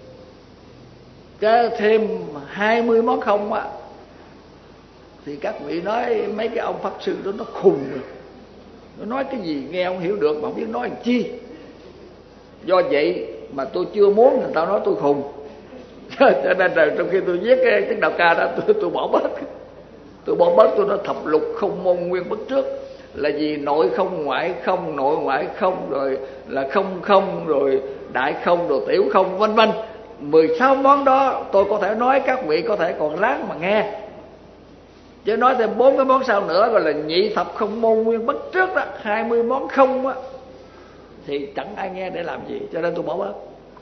Cái thêm hai mươi món không á thì các vị nói mấy cái ông pháp sư đó nó khùng rồi. Nó nói cái gì nghe không hiểu được mà không biết nói làm chi. Do vậy mà tôi chưa muốn người ta nói tôi khùng. Cho nên là trong khi tôi viết cái chứng đạo ca đó, tôi, tôi bỏ bớt. Tôi bỏ bớt, tôi nói thập lục không môn nguyên bất trước. Là gì? Nội không, ngoại không, nội ngoại không, rồi là không không, rồi đại không, rồi tiểu không, vân vân. Mười sáu món đó tôi có thể nói, các vị có thể còn ráng mà nghe. Chứ nói thêm bốn cái món sau nữa gọi là nhị thập không môn nguyên bất trước đó, hai mươi món không á, thì chẳng ai nghe để làm gì. Cho nên tôi bỏ bớt.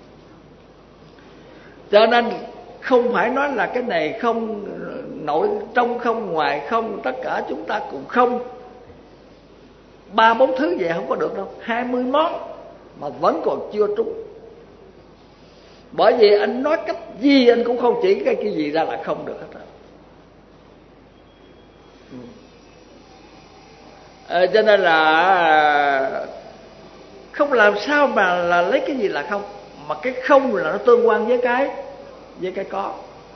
Cho nên không phải nói là cái này không, nội trong không, ngoài không, tất cả chúng ta cũng không. Ba bốn thứ vậy không có được đâu. Hai mươi món mà vẫn còn chưa trúng. Bởi vì anh nói cách gì anh cũng không chỉ cái cái gì ra là không được hết. à, cho nên là không làm sao mà là lấy cái gì là không, mà cái không là nó tương quan với cái với cái có.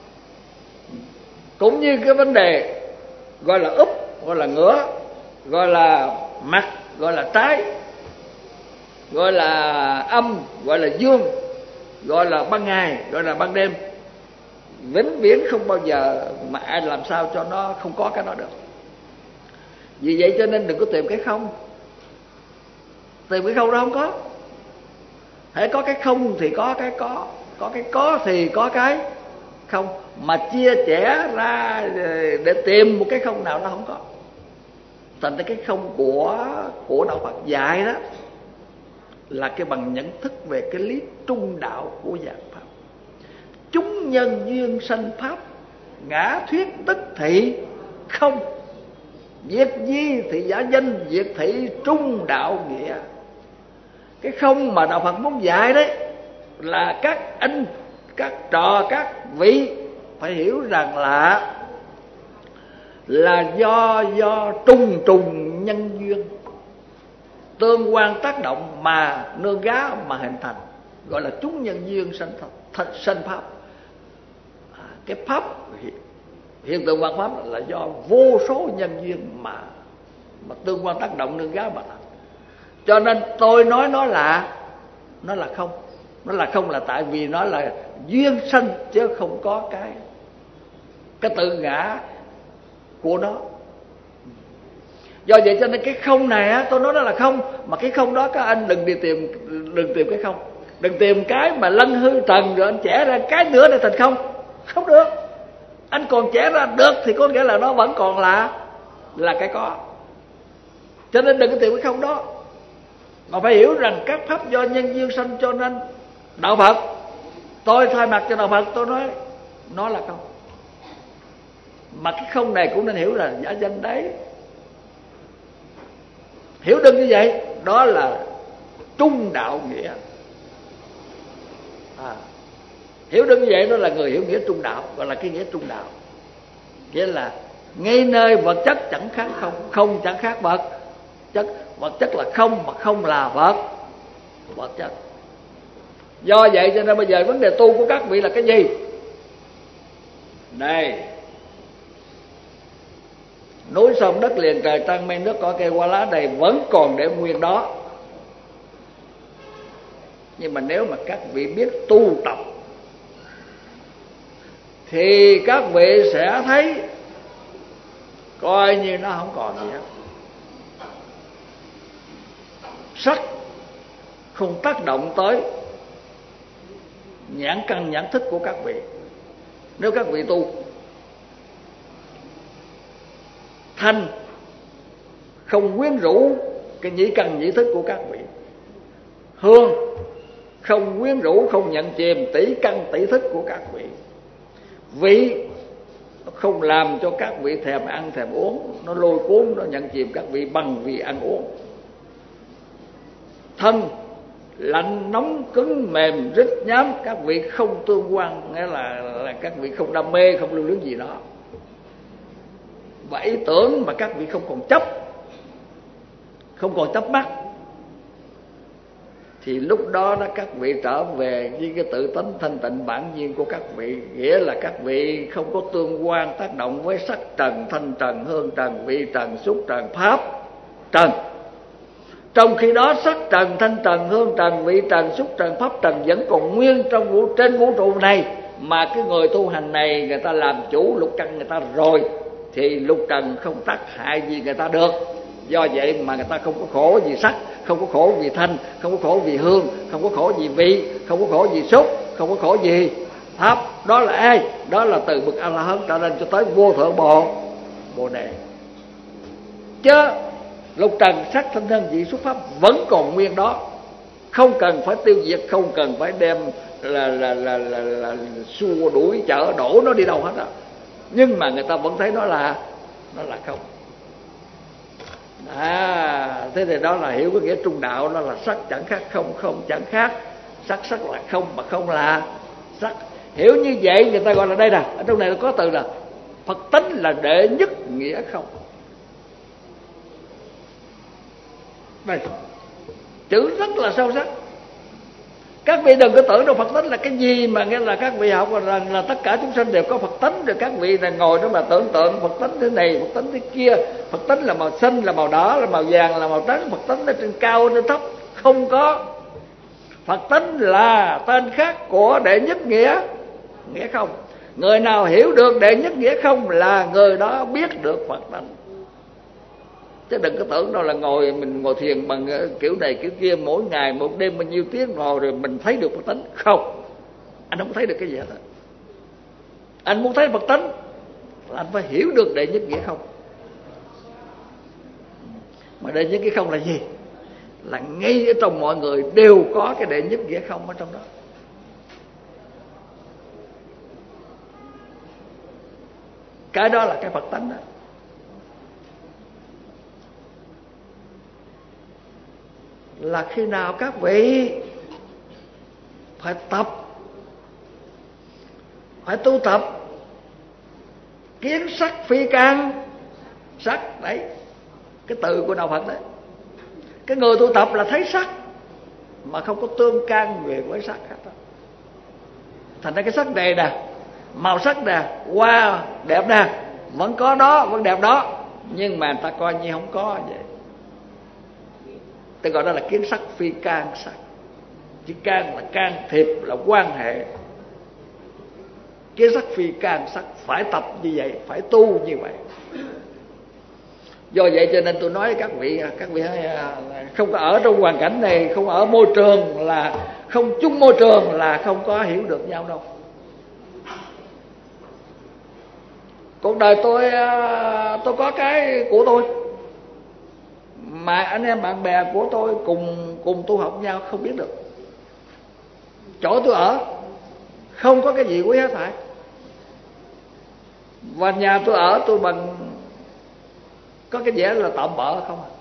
Cũng như cái vấn đề gọi là úp, gọi là ngửa, gọi là mặt, gọi là trái, gọi là âm, gọi là dương, gọi là ban ngày, gọi là ban đêm, vĩnh viễn không bao giờ mà ai làm sao cho nó không có cái đó được. Vì vậy cho nên đừng có tìm cái không. Tìm cái không đó không có. Hãy có cái không thì có cái có, có cái có thì có cái không. Mà chia sẻ ra để tìm một cái không nào nó không có. Thành ra cái không của của đạo Phật dạy đó là cái bằng nhận thức về cái lý trung đạo của dạng pháp. Chúng nhân duyên sanh pháp, ngã thuyết tức thị không. Việc di thì giả danh, việc thị trung đạo nghĩa. Cái không mà đạo Phật muốn dạy đấy là các anh, các trò, các vị phải hiểu rằng là là do do trùng trùng nhân duyên tương quan tác động mà nương gá mà hình thành, gọi là chúng nhân duyên sanh sanh pháp. À, cái pháp hiện tượng văn pháp là do vô số nhân duyên mà mà tương quan tác động nương gá mà thành. Cho nên tôi nói nó là nó là không, nó là không là tại vì nó là duyên sanh chứ không có cái cái tự ngã của nó. Do vậy cho nên cái không này á, tôi nói nó là không, mà cái không đó các anh đừng đi tìm, đừng tìm cái không, đừng tìm cái mà lân hư trần rồi anh chẻ ra cái nữa để thành không, không được. Anh còn chẻ ra được thì có nghĩa là nó vẫn còn là là cái có. Cho nên đừng có tìm cái không đó, mà phải hiểu rằng các pháp do nhân duyên sanh. Cho nên đạo Phật, tôi thay mặt cho đạo Phật tôi nói nó là không. Mà cái không này cũng nên hiểu là giả danh đấy. Hiểu đừng như vậy, đó là trung đạo nghĩa. À, hiểu đừng như vậy, đó là người hiểu nghĩa trung đạo, gọi là cái nghĩa trung đạo. Nghĩa là ngay nơi vật chất chẳng khác không, không chẳng khác vật chất. Vật chất là không mà không là vật vật chất. Do vậy cho nên bây giờ vấn đề tu của các vị là cái gì? Này, núi sông đất liền trời trăng mây nước cỏ cây hoa lá đầy vẫn còn để nguyên đó. Nhưng mà nếu mà các vị biết tu tập thì các vị sẽ thấy coi như nó không còn gì hết. Sắc không tác động tới nhãn căn nhãn thức của các vị. Nếu các vị tu, thanh không quyến rũ cái nhĩ căn nhĩ thức của các vị. Hương không quyến rũ, không nhận chìm tỷ căn tỷ thức của các vị. Vị không làm cho các vị thèm ăn thèm uống, nó lôi cuốn, nó nhận chìm các vị bằng vì ăn uống. Thân lạnh nóng cứng mềm rít nhám, các vị không tương quan, nghĩa là, là các vị không đam mê, không lưu luyến gì đó. Và ý tưởng mà các vị không còn chấp, không còn chấp mắc, thì lúc đó đó các vị trở về với cái tự tánh thanh tịnh bản nhiên của các vị. Nghĩa là các vị không có tương quan tác động với sắc trần, thanh trần, hương trần, vị trần, xúc trần, pháp trần. Trong khi đó sắc trần, thanh trần, hương trần, vị trần, xúc trần, pháp trần vẫn còn nguyên trong vũ, trên vũ trụ này. Mà cái người tu hành này người ta làm chủ lục trần người ta rồi, thì lục trần không tác hại gì người ta được. Do vậy mà người ta không có khổ vì sắc, không có khổ vì thanh, không có khổ vì hương, không có khổ vì vị, không có khổ vì xúc, không có khổ vì pháp. Đó là ai? Đó là từ bậc A-la-hán trở lên cho tới vô thượng bộ Bồ Đề. Chứ lục trần sắc thanh thân vị xúc pháp vẫn còn nguyên đó, không cần phải tiêu diệt, không cần phải đem là là là là, là xua đuổi chở đổ nó đi đâu hết á. Nhưng mà người ta vẫn thấy nó là nó là không. À, thế thì đó là hiểu cái nghĩa trung đạo, đó là sắc chẳng khác không, không chẳng khác sắc, sắc là không mà không là sắc. Hiểu như vậy người ta gọi là đây nè, ở trong này có từ là Phật tánh là đệ nhất nghĩa không. Đây, chữ rất là sâu sắc. Các vị đừng có tưởng đâu Phật tánh là cái gì mà nghĩa là các vị học rằng là tất cả chúng sanh đều có Phật tánh, rồi các vị là ngồi đó mà tưởng tượng Phật tánh thế này, Phật tánh thế kia, Phật tánh là màu xanh, là màu đỏ, là màu vàng, là màu trắng, Phật tánh ở trên cao, trên thấp. Không có. Phật tánh là tên khác của đệ nhất nghĩa, nghĩa không. Người nào hiểu được đệ nhất nghĩa không là người đó biết được Phật tánh. Chứ đừng có tưởng đâu là ngồi mình ngồi thiền bằng kiểu này kiểu kia, mỗi ngày một đêm bao nhiêu tiếng ngồi rồi mình thấy được Phật tánh. Không, anh không thấy được cái gì hết. Anh muốn thấy Phật tánh là anh phải hiểu được đệ nhất nghĩa không. Mà đệ nhất nghĩa không là gì? Là ngay ở trong mọi người đều có cái đệ nhất nghĩa không ở trong đó. Cái đó là cái Phật tánh đó. Là khi nào các vị phải tập, phải tu tập kiến sắc phi can sắc. Đấy, cái từ của đạo Phật đấy. Cái người tu tập là thấy sắc mà không có tương can về với sắc hết đó. Thành ra cái sắc này nè, màu sắc nè, hoa đẹp nè, vẫn có đó, vẫn đẹp đó, nhưng mà người ta coi như không có vậy. Ta gọi đó là kiến sắc phi can sắc. Chỉ can là can thiệp, là quan hệ. Kiến sắc phi can sắc, phải tập như vậy, phải tu như vậy. Do vậy cho nên tôi nói với các vị, các vị không có ở trong hoàn cảnh này, không ở môi trường là không chung môi trường là không có hiểu được nhau đâu. Cuộc đời tôi tôi có cái của tôi mà anh em bạn bè của tôi cùng cùng tu học nhau không biết được. Chỗ tôi ở không có cái gì quý hết thảy. Và nhà tôi ở tôi bằng có cái vẻ là tạm bợ không à.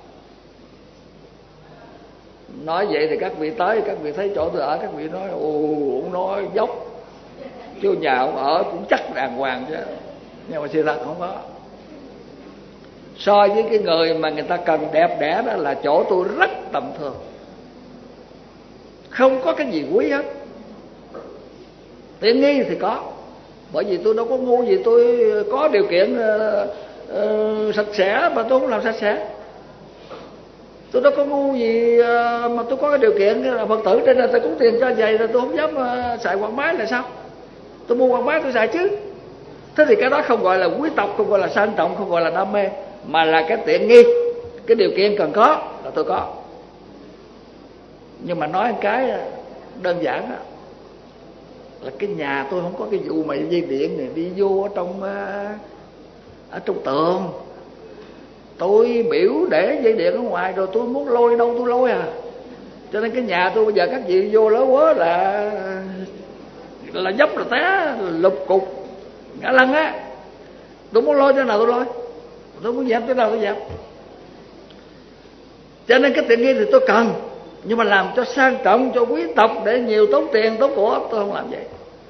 Nói vậy thì các vị tới, các vị thấy chỗ tôi ở, các vị nói ồ, ông nói dốc, chứ nhà ông ở cũng chắc đàng hoàng chứ. Nhưng mà sự thật không có. So với cái người mà người ta cần đẹp đẽ đó là chỗ tôi rất tầm thường, không có cái gì quý hết. Tiện nghi thì có, bởi vì tôi đâu có ngu gì tôi có điều kiện uh, uh, sạch sẽ mà tôi không làm sạch sẽ. Tôi đâu có ngu gì uh, mà tôi có cái điều kiện là Phật tử trên này tôi cúng tiền cho vậy rồi tôi không dám uh, xài quạt máy là sao? Tôi mua quạt máy tôi xài chứ. Thế thì cái đó không gọi là quý tộc, không gọi là sang trọng, không gọi là đam mê, mà là cái tiện nghi, cái điều kiện cần có là tôi có. Nhưng mà nói một cái đơn giản đó, là cái nhà tôi không có cái vụ mà dây điện này đi vô ở trong ở trong tường. Tôi biểu để dây điện ở ngoài rồi tôi muốn lôi đâu tôi lôi à. Cho nên cái nhà tôi bây giờ các vị vô lớn quá là là dốc là té lục cục ngã lăn á. Tôi muốn lôi thế nào tôi lôi, tôi muốn dẹp thế nào tôi dẹp. Cho nên cái tiện nghi thì tôi cần, nhưng mà làm cho sang trọng, cho quý tộc để nhiều tốn tiền tốn của, tôi không làm vậy.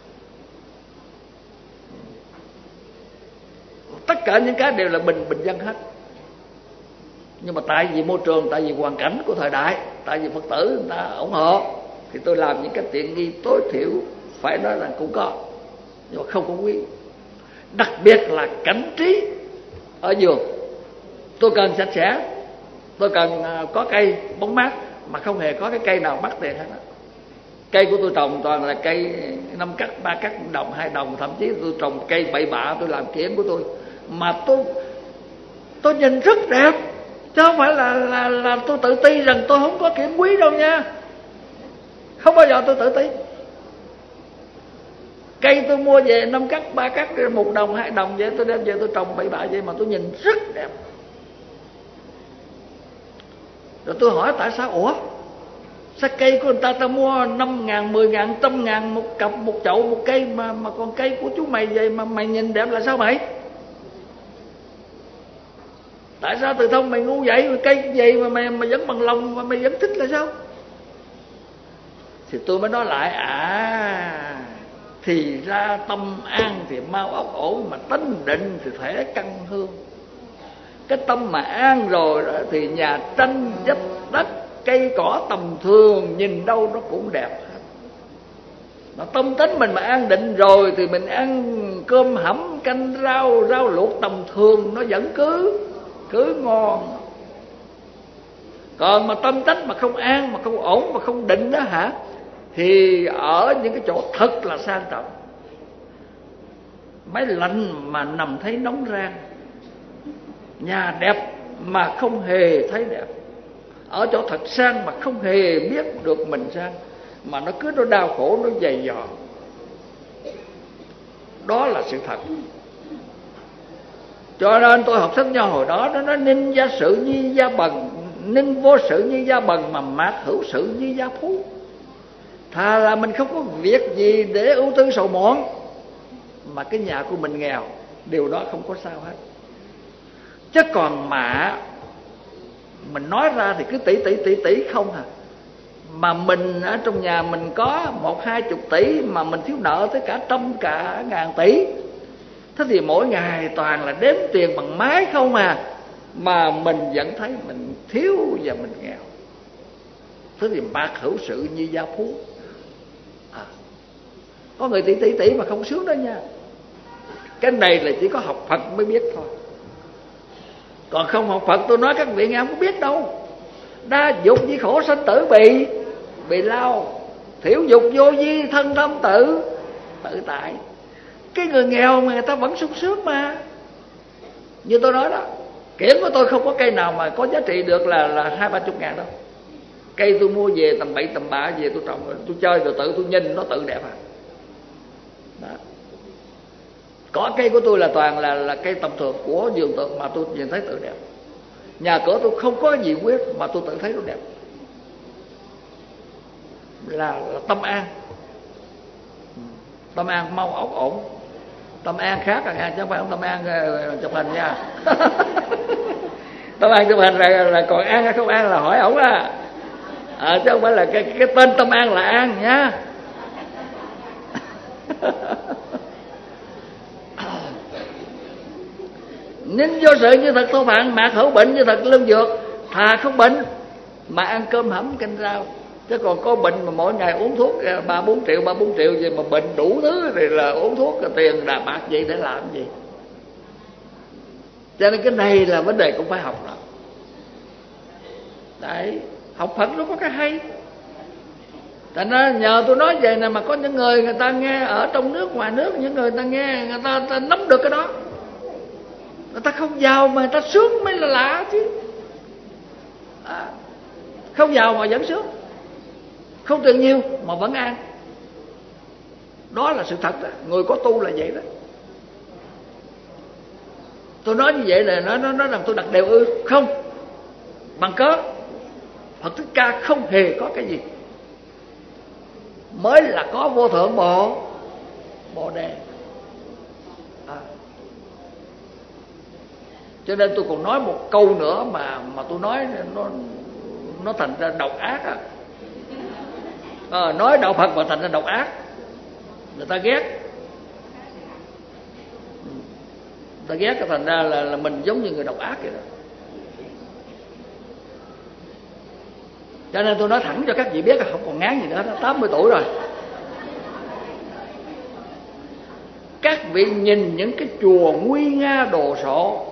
Tất cả những cái đều là bình bình dân hết. Nhưng mà tại vì môi trường, tại vì hoàn cảnh của thời đại, tại vì Phật tử người ta ủng hộ, thì tôi làm những cái tiện nghi tối thiểu phải nói rằng cũng có, nhưng mà không có quý. Đặc biệt là cảnh trí ở giường, tôi cần sạch sẽ, tôi cần có cây bóng mát, mà không hề có cái cây nào mắc tiền hết đó. Cây của tôi trồng toàn là cây năm cắt, ba cắt, đồng, hai đồng, thậm chí tôi trồng cây bậy bạ, tôi làm kiển của tôi mà tôi tôi nhìn rất đẹp, chứ không phải là là là tôi tự ti rằng tôi không có kiển quý đâu nha. Không bao giờ tôi tự ti. Cây tôi mua về năm cắt, ba cắt, một đồng, hai đồng vậy, tôi đem về tôi trồng bậy bạ vậy mà tôi nhìn rất đẹp. Rồi tôi hỏi tại sao? Ủa, sao cây của người ta ta mua năm ngàn, mười ngàn, trăm ngàn một cặp, một chậu, một cây, mà mà còn cây của chú mày vậy mà mày nhìn đẹp là sao mày? Tại sao Từ Thông mày ngu vậy, cây gì mà mày mà vẫn bằng lòng mà mày vẫn thích là sao? Thì tôi mới nói lại, à thì ra tâm an thì mau ốc ổ, mà tánh định thì thể căn hương. Cái tâm mà an rồi đó, thì nhà tranh vách đất, cây cỏ tầm thường, nhìn đâu nó cũng đẹp hết. Mà tâm tính mình mà an định rồi thì mình ăn cơm hẩm canh rau, rau luộc tầm thường nó vẫn cứ cứ ngon. Còn mà tâm tính mà không an, mà không ổn, mà không định đó hả, thì ở những cái chỗ thật là sang trọng, máy lạnh mà nằm thấy nóng rang, nhà đẹp mà không hề thấy đẹp, ở chỗ thật sang mà không hề biết được mình sang, mà nó cứ nó đau khổ, nó dày dò. Đó là sự thật. Cho nên tôi học sách Nho hồi đó, nó nói ninh gia sự như gia bần, ninh vô sự như gia bần, mà mạt hữu sự như gia phú. Thà là mình không có việc gì để ưu tư sầu muộn, mà cái nhà của mình nghèo, điều đó không có sao hết. Chứ còn mà mình nói ra thì cứ tỷ tỷ tỷ tỷ không à. Mà mình ở trong nhà mình có một hai chục tỷ, mà mình thiếu nợ tới cả trăm cả ngàn tỷ. Thế thì mỗi ngày toàn là đếm tiền bằng máy không à, mà mình vẫn thấy mình thiếu và mình nghèo. Thế thì mạt hữu sự như gia phú à. Có người tỷ tỷ tỷ mà không sướng đó nha. Cái này là chỉ có học Phật mới biết thôi. Còn không học Phật tôi nói các vị nghe không có biết đâu. Đa dục với khổ sanh tử bị Bị lao. Thiểu dục vô vi thân tâm tự Tự tại. Cái người nghèo mà người ta vẫn sung sướng mà. Như tôi nói đó, kiển của tôi không có cây nào mà có giá trị được là là hai ba chục ngàn đâu. Cây tôi mua về tầm bậy tầm bạ về tôi trồng, tôi chơi rồi tự tôi nhìn nó tự đẹp à. Đó. Có cây của tôi là toàn là là cây tầm thường của vườn tượng mà tôi nhìn thấy tự đẹp. Nhà cửa tôi không có gì quyết mà tôi tự thấy nó đẹp. Là, là tâm an. Tâm an mau ốc ổn. Tâm an khác à nha, chứ không phải tâm an chụp hình nha. Tâm an chụp hình là, là còn an hay không an là hỏi ổng à. À, chứ không phải là cái, cái tên tâm an là an nha. Nín vô sự như thật thô phạn, mạt hữu bệnh như thật lương dược. Thà không bệnh mà ăn cơm hẩm canh rau. Chứ còn có bệnh mà mỗi ngày uống thuốc ba bốn triệu ba bốn triệu gì mà bệnh đủ thứ thì là uống thuốc cái tiền đà bạc gì để làm gì. Cho nên cái này là vấn đề cũng phải học đó. Đấy, học Phật nó có cái hay. Thành ra nhờ tôi nói vậy nè, mà có những người người ta nghe ở trong nước ngoài nước, những người ta nghe người ta, người ta nắm được cái đó. Người ta không giàu mà người ta sướng mới là lạ chứ. À, không giàu mà vẫn sướng, không tiền nhiều mà vẫn an. Đó là sự thật đó. Người có tu là vậy đó. Tôi nói như vậy là nó nó nó làm tôi đặt đều ư? Không. Bằng cớ Phật Thích Ca không hề có cái gì, mới là có vô thượng bộ Bồ Đề. À. Cho nên tôi còn nói một câu nữa mà mà tôi nói nó nó thành ra độc ác à. À, nói đạo Phật mà thành ra độc ác, người ta ghét. Người ta ghét, thành ra là, là mình giống như người độc ác vậy đó. Cho nên tôi nói thẳng cho các vị biết là không còn ngán gì nữa, tám mươi tuổi rồi. Các vị nhìn những cái chùa nguy nga đồ sộ,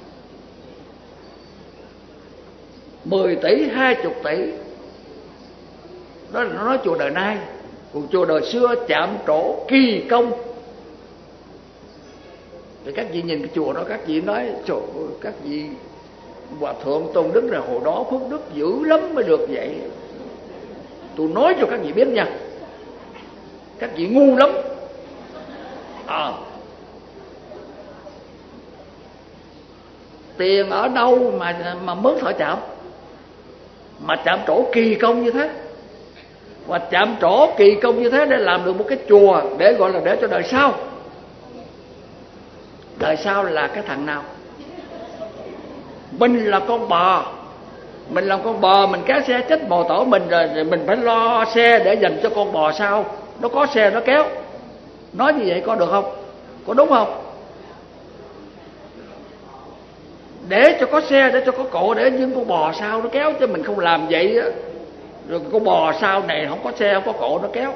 mười tỷ, hai chục tỷ, đó là nó nói chùa đời nay. Còn chùa đời xưa chạm trổ kỳ công. Thì các vị nhìn cái chùa đó, các vị nói trời ơi, các vị Hòa Thượng Tôn Đức là hồi đó phước đức dữ lắm mới được vậy. Tôi nói cho các vị biết nha, các vị ngu lắm à. Tiền ở đâu mà mà mướn thợ chạm, mà chạm trổ kỳ công như thế, và chạm trổ kỳ công như thế để làm được một cái chùa để gọi là để cho đời sau. Đời sau là cái thằng nào? Mình là con bò, mình làm con bò, mình kéo xe chết bò tổ mình rồi, rồi mình phải lo xe để dành cho con bò sau. Nó có xe nó kéo. Nói như vậy có được không? Có đúng không? để cho có xe, để cho có cộ, để những con bò sau nó kéo, chứ mình không làm vậy á, rồi con bò sau này không có xe không có cộ nó kéo.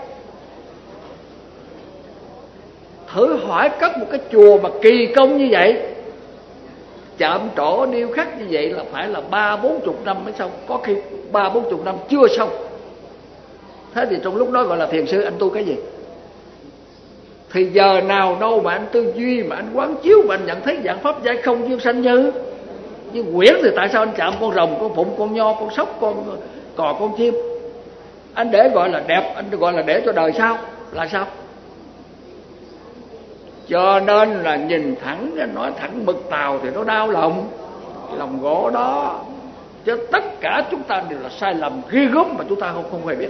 Thử hỏi cất một cái chùa mà kỳ công như vậy, chạm trổ điêu khắc như vậy là phải là ba bốn chục năm mới xong, có khi ba bốn chục năm chưa xong. Thế thì trong lúc đó gọi là thiền sư, anh tu cái gì? Thì giờ nào đâu mà anh tư duy, mà anh quán chiếu, mà anh nhận thấy dạng pháp giải không duyên sanh như như quyển, thì tại sao anh chạm con rồng, con phụng, con nho, con sóc, con cò, con chim? Anh để gọi là đẹp, anh gọi là để cho đời sau là sao? Cho nên là nhìn thẳng, nói thẳng mực tàu thì nó đau lòng, lòng gỗ đó. Chứ tất cả chúng ta đều là sai lầm ghi gớm mà chúng ta không không hề biết.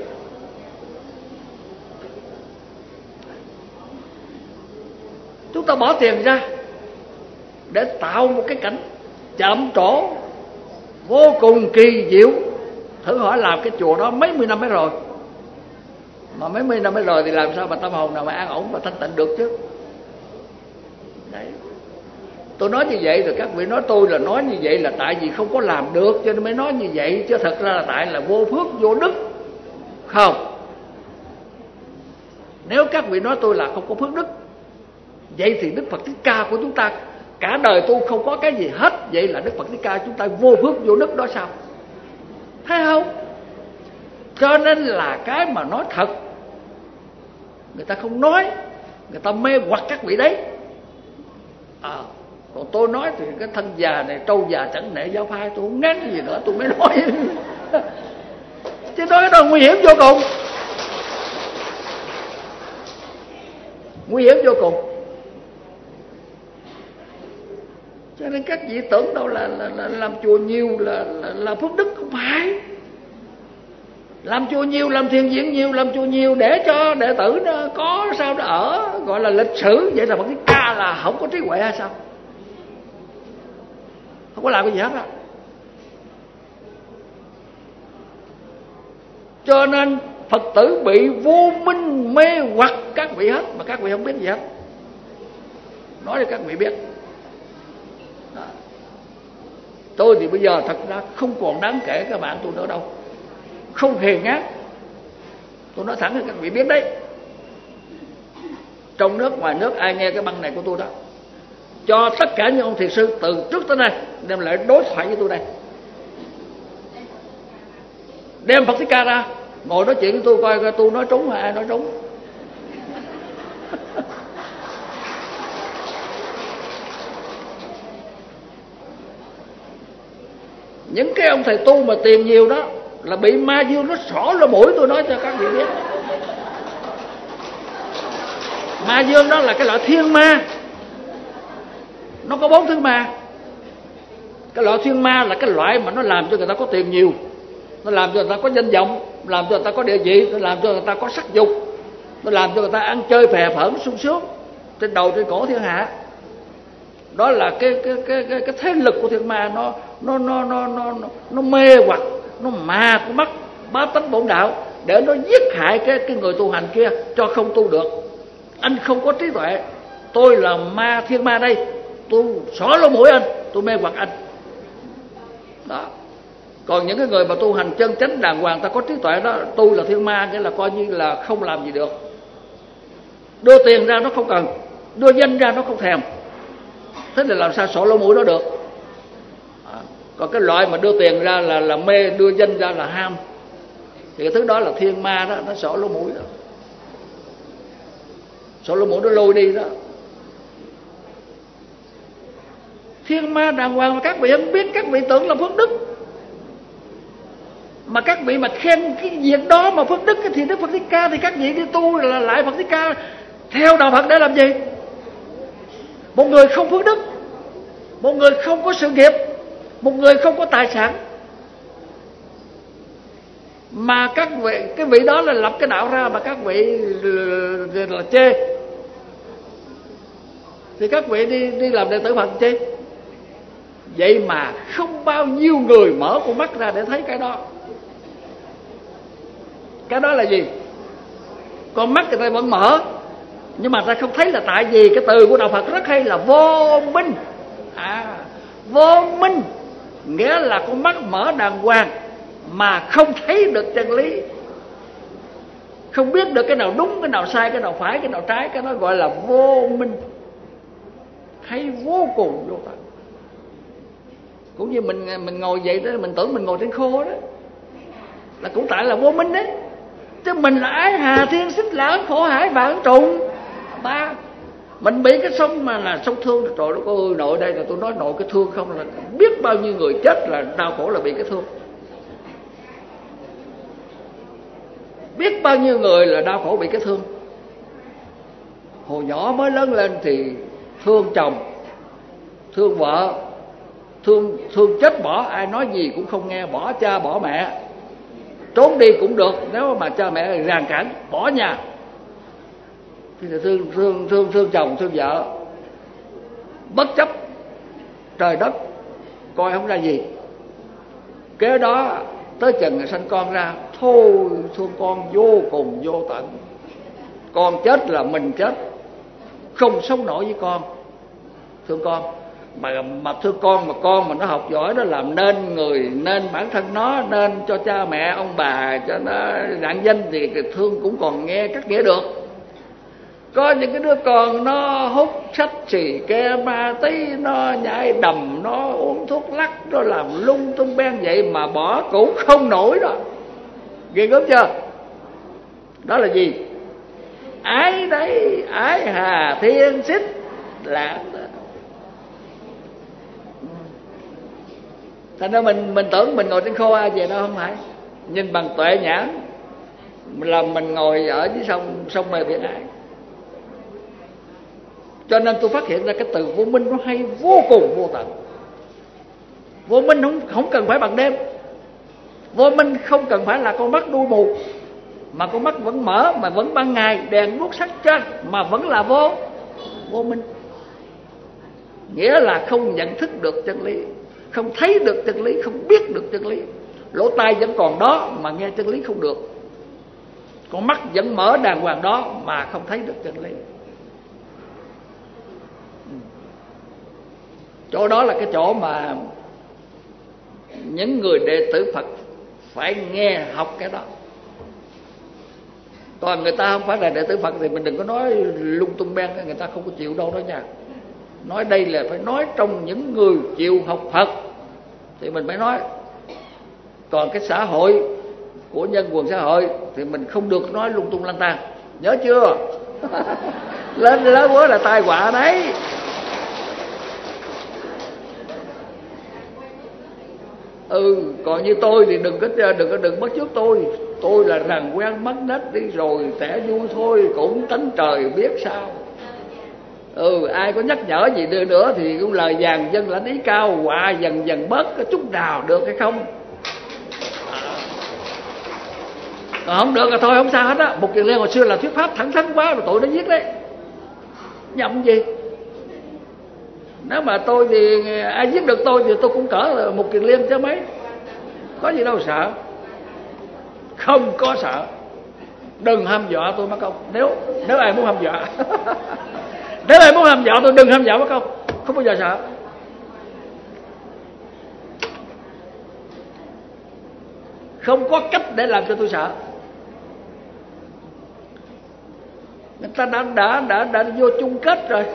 Chúng ta bỏ tiền ra để tạo một cái cảnh chạm trổ vô cùng kỳ diệu. Thử hỏi làm cái chùa đó mấy mươi năm mới rồi, mà mấy mươi năm mới rồi thì làm sao mà tâm hồn nào mà an ổn và thanh tịnh được chứ? Đấy. Tôi nói như vậy rồi các vị nói tôi là nói như vậy là tại vì không có làm được cho nên mới nói như vậy, chứ thật ra là tại là vô phước vô đức. Không, nếu các vị nói tôi là không có phước đức, vậy thì Đức Phật Thích Ca của chúng ta cả đời tu không có cái gì hết, vậy là Đức Phật Thích Ca chúng ta vô phước vô đức đó sao? Thấy không? Cho nên là cái mà nói thật người ta không nói, người ta mê hoặc các vị đấy. À, còn tôi nói thì cái thân già này trâu già chẳng nể giáo phái, tôi không ngán cái gì nữa tôi mới nói. Chứ nói cái đó nguy hiểm vô cùng, nguy hiểm vô cùng. Cho nên các vị tưởng đâu là, là, là làm chùa nhiều là, là, là phước đức, không phải. Làm chùa nhiều, làm thiền viện nhiều, làm chùa nhiều để cho đệ tử nó có sao nó ở, gọi là lịch sử. Vậy là Phật Thích Ca là không có trí huệ hay sao? Không có làm cái gì hết á. Cho nên Phật tử bị vô minh mê hoặc các vị hết, mà các vị không biết gì hết. Nói cho các vị biết. Đó. Tôi thì bây giờ thật ra không còn đáng kể các bạn tôi nữa đâu, không hề ngán. Tôi nói thẳng cho các vị biết đấy. Trong nước ngoài nước ai nghe cái băng này của tôi đó, cho tất cả những ông thiền sư từ trước tới nay đem lại đối thoại với tôi đây, đem Phật Thích Ca ra ngồi nói chuyện với tôi coi coi tôi nói trúng hay ai nói trúng. Những cái ông thầy tu mà tiền nhiều đó là bị ma dương nó xỏ lỗ mũi, tôi nói cho các vị biết. Ma dương đó là cái loại thiên ma, nó có bốn thứ ma. Cái loại thiên ma là cái loại mà nó làm cho người ta có tiền nhiều, nó làm cho người ta có danh vọng, làm cho người ta có địa vị, nó làm cho người ta có sắc dục, nó làm cho người ta ăn chơi phè phỡn sung sướng trên đầu trên cổ thiên hạ. Đó là cái cái cái cái, cái thế lực của thiên ma, nó nó nó nó nó nó mê hoặc, nó ma của mắt bá tánh bổn đạo để nó giết hại cái cái người tu hành kia cho không tu được. Anh không có trí tuệ, tôi là ma thiên ma đây, tôi xỏ lỗ mũi anh, tôi mê hoặc anh. Đó. Còn những cái người mà tu hành chân chánh đàng hoàng, ta có trí tuệ đó, tôi là thiên ma, nghĩa là coi như là không làm gì được. Đưa tiền ra nó không cần, đưa danh ra nó không thèm. Thế thì làm sao xỏ lỗ mũi đó được? À, còn cái loại mà đưa tiền ra là là mê, đưa danh ra là ham, thì cái thứ đó là thiên ma đó, nó xỏ lỗ mũi đó, xỏ lỗ mũi nó lôi đi đó. Thiên ma đàng hoàng mà các vị không biết, các vị tưởng là phước đức. Mà các vị mà khen cái việc đó mà phước đức thì Đức Phật Thích Ca thì các vị đi tu là lại Phật Thích Ca theo đạo Phật để làm gì? Một người không phước đức, một người không có sự nghiệp, một người không có tài sản, mà các vị cái vị đó là lập cái đạo ra mà các vị là, là chê, thì các vị đi đi làm đệ tử Phật chê. Vậy mà không bao nhiêu người mở con mắt ra để thấy cái đó. Cái đó là gì? Con mắt người ta vẫn mở, nhưng mà ta không thấy là tại vì cái từ của đạo Phật rất hay là vô minh. À, Vô minh nghĩa là con mắt mở đàng hoàng mà không thấy được chân lý, không biết được cái nào đúng, cái nào sai, cái nào phải, cái nào trái. Cái đó gọi là vô minh, hay vô cùng vô tận. Cũng như mình mình ngồi vậy đó, mình tưởng mình ngồi trên khô đó, là cũng tại là vô minh đấy. Chứ mình là ái hà thiên xích lãng khổ hải vạn trùng ba. Mình bị cái sông mà là sông thương. Trời đất ơi, nội đây là tôi nói nội cái thương không, là biết bao nhiêu người chết là đau khổ là bị cái thương. Biết bao nhiêu người là đau khổ bị cái thương. Hồi nhỏ mới lớn lên thì thương chồng, thương vợ, thương thương chết bỏ, ai nói gì cũng không nghe, bỏ cha bỏ mẹ, trốn đi cũng được nếu mà cha mẹ ràng cản, bỏ nhà thì là thương thương thương thương chồng thương vợ, bất chấp trời đất, coi không ra gì. Kế đó tới chừng sanh con ra, thôi thương con vô cùng vô tận, con chết là mình chết, không sống nổi với con, thương con. Mà, mà thương con mà con mà nó học giỏi, nó làm nên người, nên bản thân nó, nên cho cha mẹ ông bà cho nó rạng danh thì thương cũng còn nghe cắt nghĩa được. Có những cái đứa con nó hút sách xì ke ma tí, nó nhảy đầm, nó uống thuốc lắc, nó làm lung tung ben vậy mà bỏ cũng không nổi đó. Ghê gớm chưa? Đó là gì? Ái đấy, ái hà thiên xích lãng. Thành ra mình mình tưởng mình ngồi trên khô ai về đâu, không phải. Nhìn bằng tuệ nhãn là mình ngồi ở dưới sông sông mê biển ái. Cho nên tôi phát hiện ra cái từ vô minh nó hay vô cùng vô tận. Vô minh không không cần phải bằng đêm. Vô minh không cần phải là con mắt đuôi mù, mà con mắt vẫn mở, mà vẫn ban ngày đèn đuốc sắc trên, mà vẫn là vô vô minh. Nghĩa là không nhận thức được chân lý, không thấy được chân lý, không biết được chân lý. Lỗ tai vẫn còn đó mà nghe chân lý không được. Con mắt vẫn mở đàng hoàng đó mà không thấy được chân lý. Chỗ đó là cái chỗ mà những người đệ tử Phật phải nghe học cái đó. Còn người ta không phải là đệ tử Phật thì mình đừng có nói lung tung ben, người ta không có chịu đâu đó nha. Nói đây là phải nói trong những người chịu học Phật thì mình mới nói. Còn cái xã hội của nhân quần xã hội thì mình không được nói lung tung lăng tan, nhớ chưa? Lên lớn quá là tai họa đấy. Ừ, còn như tôi thì đừng có đừng có đừng bắt chước tôi. Tôi là rằn quen mất nết đi rồi, tẻ vui thôi, cũng tánh trời biết sao. Ừ, ai có nhắc nhở gì nữa, nữa thì cũng lời vàng dân lãnh ý cao, họa dần dần bớt, có chút nào được hay không? Còn không được là thôi không sao hết á. Một Kiền Liên hồi xưa là thuyết pháp thẳng thắn quá rồi tụi nó giết đấy. Nhầm gì? Nếu mà tôi thì ai giết được tôi thì tôi cũng cỡ một Kiền Liên chứ mấy. Có gì đâu sợ. Không có sợ. Đừng hăm dọa tôi mất công. Nếu nếu ai muốn hăm dọa Nếu ai muốn hăm dọa tôi đừng hăm dọa mất công. Không bao giờ sợ. Không có cách để làm cho tôi sợ. Người ta đã đã đã, đã vô chung kết rồi.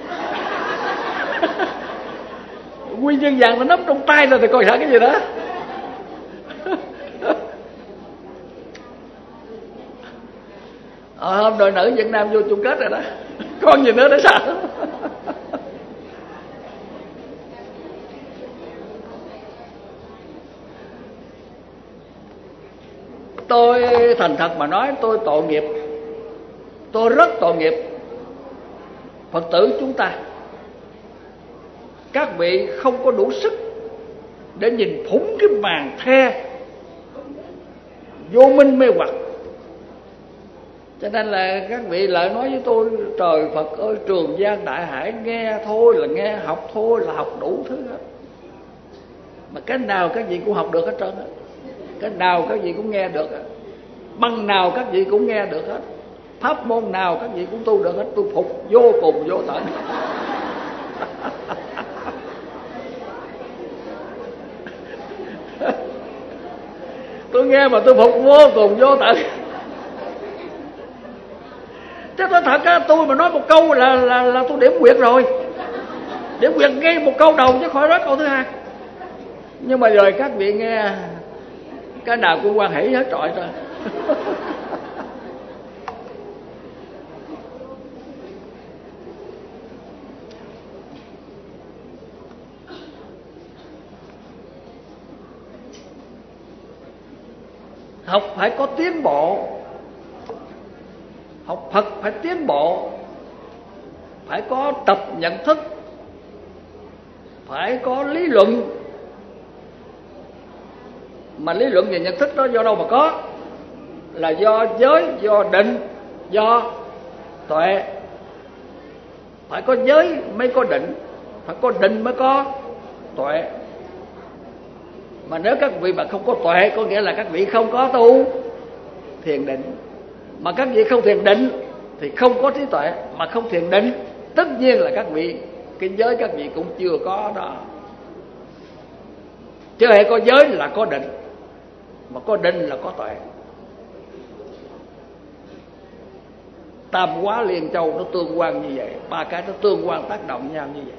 Nguyên nhân vàng nó nấp trong tay rồi thì còn sợ cái gì đó. Ờ, hôm đội nữ Việt Nam vô chung kết rồi đó. Còn gì nữa để sợ. Tôi thành thật mà nói, tôi tội nghiệp. Tôi rất tội nghiệp Phật tử chúng ta. Các vị không có đủ sức để nhìn phủng cái màn the vô minh mê hoặc. Cho nên là các vị lại nói với tôi: trời Phật ơi, trường giang đại hải, nghe thôi là nghe, học thôi là học đủ thứ hết. Mà cái nào các vị cũng học được hết trơn á. Cái nào các vị cũng nghe được hết. Băng nào các vị cũng nghe được hết. Pháp môn nào các vị cũng tu được hết. Tôi phục vô cùng vô tận. Tôi nghe mà tôi phục vô cùng vô tận. Thế tôi thật á, tôi mà nói một câu là là là tôi điểm quyệt rồi. Điểm quyệt ngay một câu đầu chứ khỏi nói câu thứ hai. Nhưng mà rồi các vị nghe cái nào cũng quan hỷ hết trọi rồi. Học phải có tiến bộ, học Phật phải tiến bộ, phải có tập nhận thức, phải có lý luận. Mà lý luận về nhận thức đó do đâu mà có? Là do giới, do định, do tuệ. Phải có giới mới có định, phải có định mới có tuệ. Mà nếu các vị mà không có tuệ, có nghĩa là các vị không có tu thiền định. Mà các vị không thiền định thì không có trí tuệ. Mà không thiền định, tất nhiên là các vị, cái giới các vị cũng chưa có đó. Chứ hệ có giới là có định, mà có định là có tuệ. Tam hóa liên châu nó tương quan như vậy, ba cái nó tương quan tác động nhau như vậy.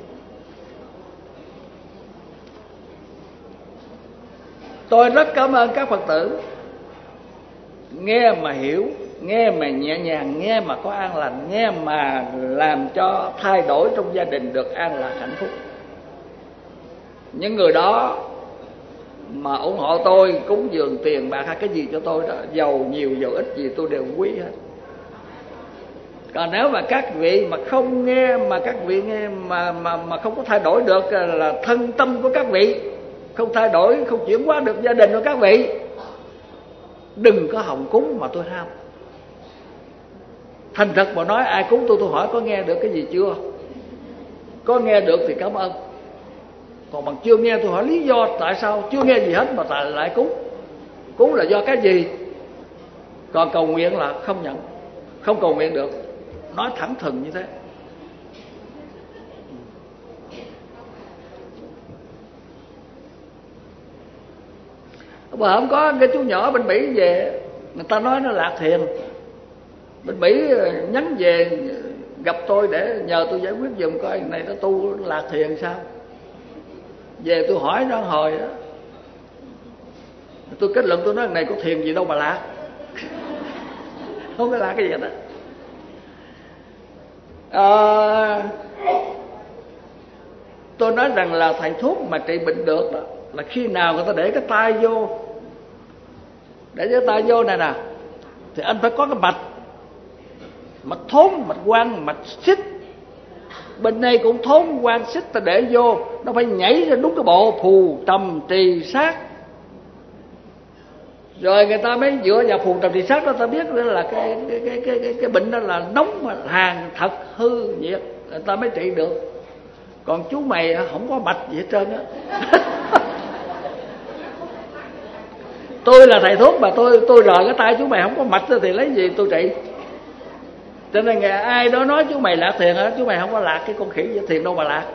Tôi rất cảm ơn các Phật tử nghe mà hiểu, nghe mà nhẹ nhàng, nghe mà có an lành, nghe mà làm cho thay đổi trong gia đình được an lạc hạnh phúc. Những người đó mà ủng hộ tôi, cúng dường tiền bạc hay cái gì cho tôi đó, giàu nhiều giàu ít gì tôi đều quý hết. Còn nếu mà các vị mà không nghe, mà các vị nghe mà mà mà không có thay đổi được là thân tâm của các vị, không thay đổi, không chuyển hóa được gia đình của các vị, đừng có hòng cúng mà tôi ham. Thành thật mà nói, ai cúng tôi tôi hỏi có nghe được cái gì chưa? Có nghe được thì cảm ơn. Còn bằng chưa nghe tôi hỏi lý do tại sao chưa nghe gì hết mà tại lại cúng. Cúng là do cái gì? Còn cầu nguyện là không nhận, không cầu nguyện được. Nói thẳng thừng như thế. Mà không có cái chú nhỏ bên Mỹ về, người ta nói nó lạc thiền. Bên Mỹ nhắn về gặp tôi để nhờ tôi giải quyết giùm coi này nó tu lạc thiền sao. Về tôi hỏi nó hồi đó, tôi kết luận tôi nói này có thiền gì đâu mà lạc. Không có lạc cái gì đó. À, tôi nói rằng là thầy thuốc mà trị bệnh được đó là khi nào người ta để cái tay vô, để cái tay vô này nè, thì anh phải có cái mạch, mạch thốn, mạch quan, mạch xích. Bên đây cũng thốn quan xích ta để vô, nó phải nhảy ra đúng cái bộ phù trầm trì sát. Rồi người ta mới dựa vào phù trầm trì sát đó, ta biết là cái cái cái cái cái, cái bệnh đó là nóng mà hàng thật hư nhiệt, người ta mới trị được. Còn chú mày không có mạch gì hết trơn á. Tôi là thầy thuốc mà tôi tôi rời cái tay chú mày không có mạch thì lấy gì tôi trị? Cho nên ngày ai đó nói chú mày lạc thiền á, chú mày không có lạc cái con khỉ vậy, thiền đâu mà lạc.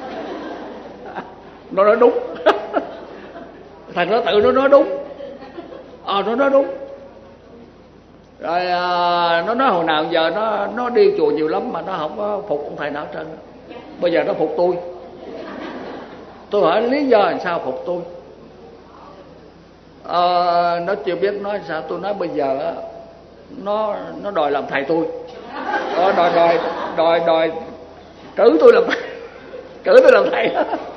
Nó nói đúng. Thằng đó tự nó nói đúng. Ờ nó nói đúng. Rồi à, nó nói hồi nào giờ nó nó đi chùa nhiều lắm mà nó không có phục ông thầy nào hết trơn. Bây giờ nó phục tôi. Tôi hỏi lý do làm sao phục tôi. À, nó chưa biết nói sao. Tôi nói bây giờ nó nó đòi làm thầy tôi. Nó đòi đòi đòi đòi cử tôi làm thầy. Cử tôi làm thầy.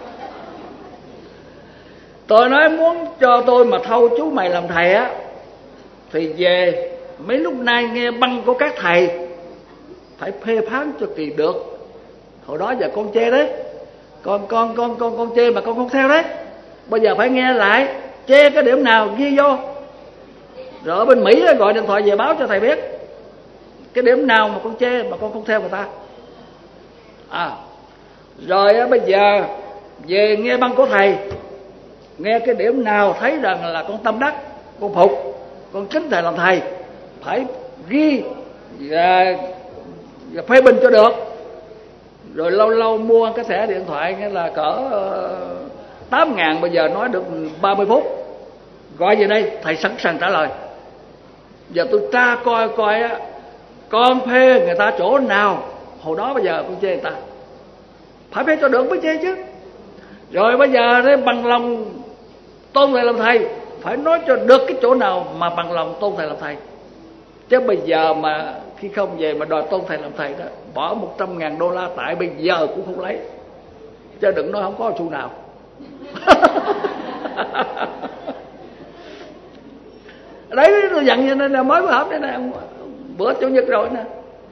Tôi nói muốn cho tôi mà thâu chú mày làm thầy á thì về mấy lúc nay nghe băng của các thầy phải phê phán cho kỳ được. Hồi đó giờ con chê đấy, con con con con con chê mà con không theo đấy. Bây giờ phải nghe lại, chê cái điểm nào ghi vô. Rồi ở bên Mỹ đó, gọi điện thoại về báo cho thầy biết cái điểm nào mà con chê mà con không theo người ta. À, rồi á, bây giờ về nghe băng của thầy, nghe cái điểm nào thấy rằng là con tâm đắc, con phục, con kính thầy làm thầy, phải ghi và, và phê bình cho được. Rồi lâu lâu mua cái thẻ điện thoại nghĩa là cỡ tám ngàn, bây giờ nói được ba mươi phút. gọi về đây, thầy sẵn sàng trả lời. Giờ tôi tra coi coi á, con phê người ta chỗ nào, hồi đó bây giờ con chê người ta, phải phê cho được mới chê chứ. Rồi bây giờ đấy, bằng lòng tôn thầy làm thầy, phải nói cho được cái chỗ nào mà bằng lòng tôn thầy làm thầy. Chứ bây giờ mà khi không về mà đòi tôn thầy làm thầy đó, bỏ một trăm ngàn đô la tại bây giờ cũng không lấy, chứ đừng nói không có xu nào. Đấy tôi dặn như nên là mới vừa hấp đây nè, bữa chủ nhật rồi nè.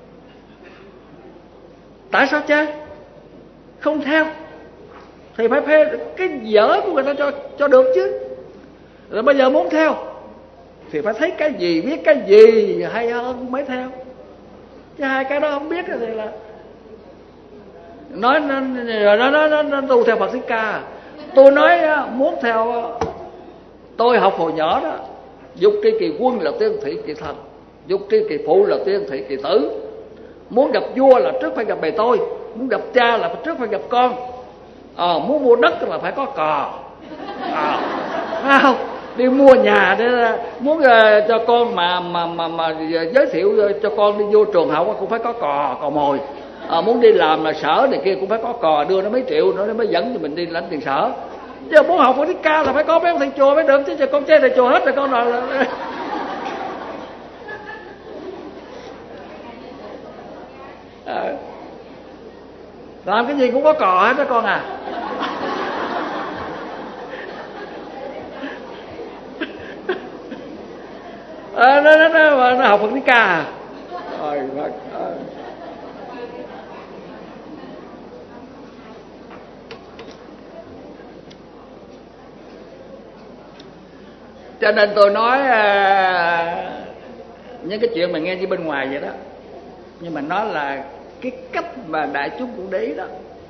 Tại sao chứ không theo thì phải phê cái dở của người ta cho cho được chứ. Rồi bây giờ muốn theo thì phải thấy cái gì, biết cái gì hay hơn mới theo. Chứ hai cái đó không biết thì là nói nó nó nó, nó, nó tu theo Phật Thích Ca. Tôi nói muốn theo, tôi học hồi nhỏ đó, dục tri kỳ quân là tiên thị kỳ thần, dục tri kỳ phụ là tiên thị kỳ tử. Muốn gặp vua là trước phải gặp bề tôi, muốn gặp cha là trước phải gặp con. Ờ, muốn mua đất là phải có cò. À, phải không? Đi mua nhà để muốn uh, cho con mà mà mà mà giới thiệu cho con đi vô trường học cũng phải có cò cò mồi. À, muốn đi làm là sở này kia cũng phải có cò đưa nó mấy triệu nữa nó mới dẫn cho mình đi lãnh tiền sở. Chứ muốn học Phật Thích Ca là phải có mấy ông thầy chùa mới được, chứ giờ con chơi thầy chùa hết rồi con rồi. À, làm cái gì cũng có cò hết đó con à. À, nó, nó, nó, nó học Phật Thích Ca à. Rồi, rồi, rồi. Cho nên tôi nói à, những cái chuyện mà nghe như bên ngoài vậy đó, nhưng mà nó là cái cách mà đại chúng cũng để ý đó.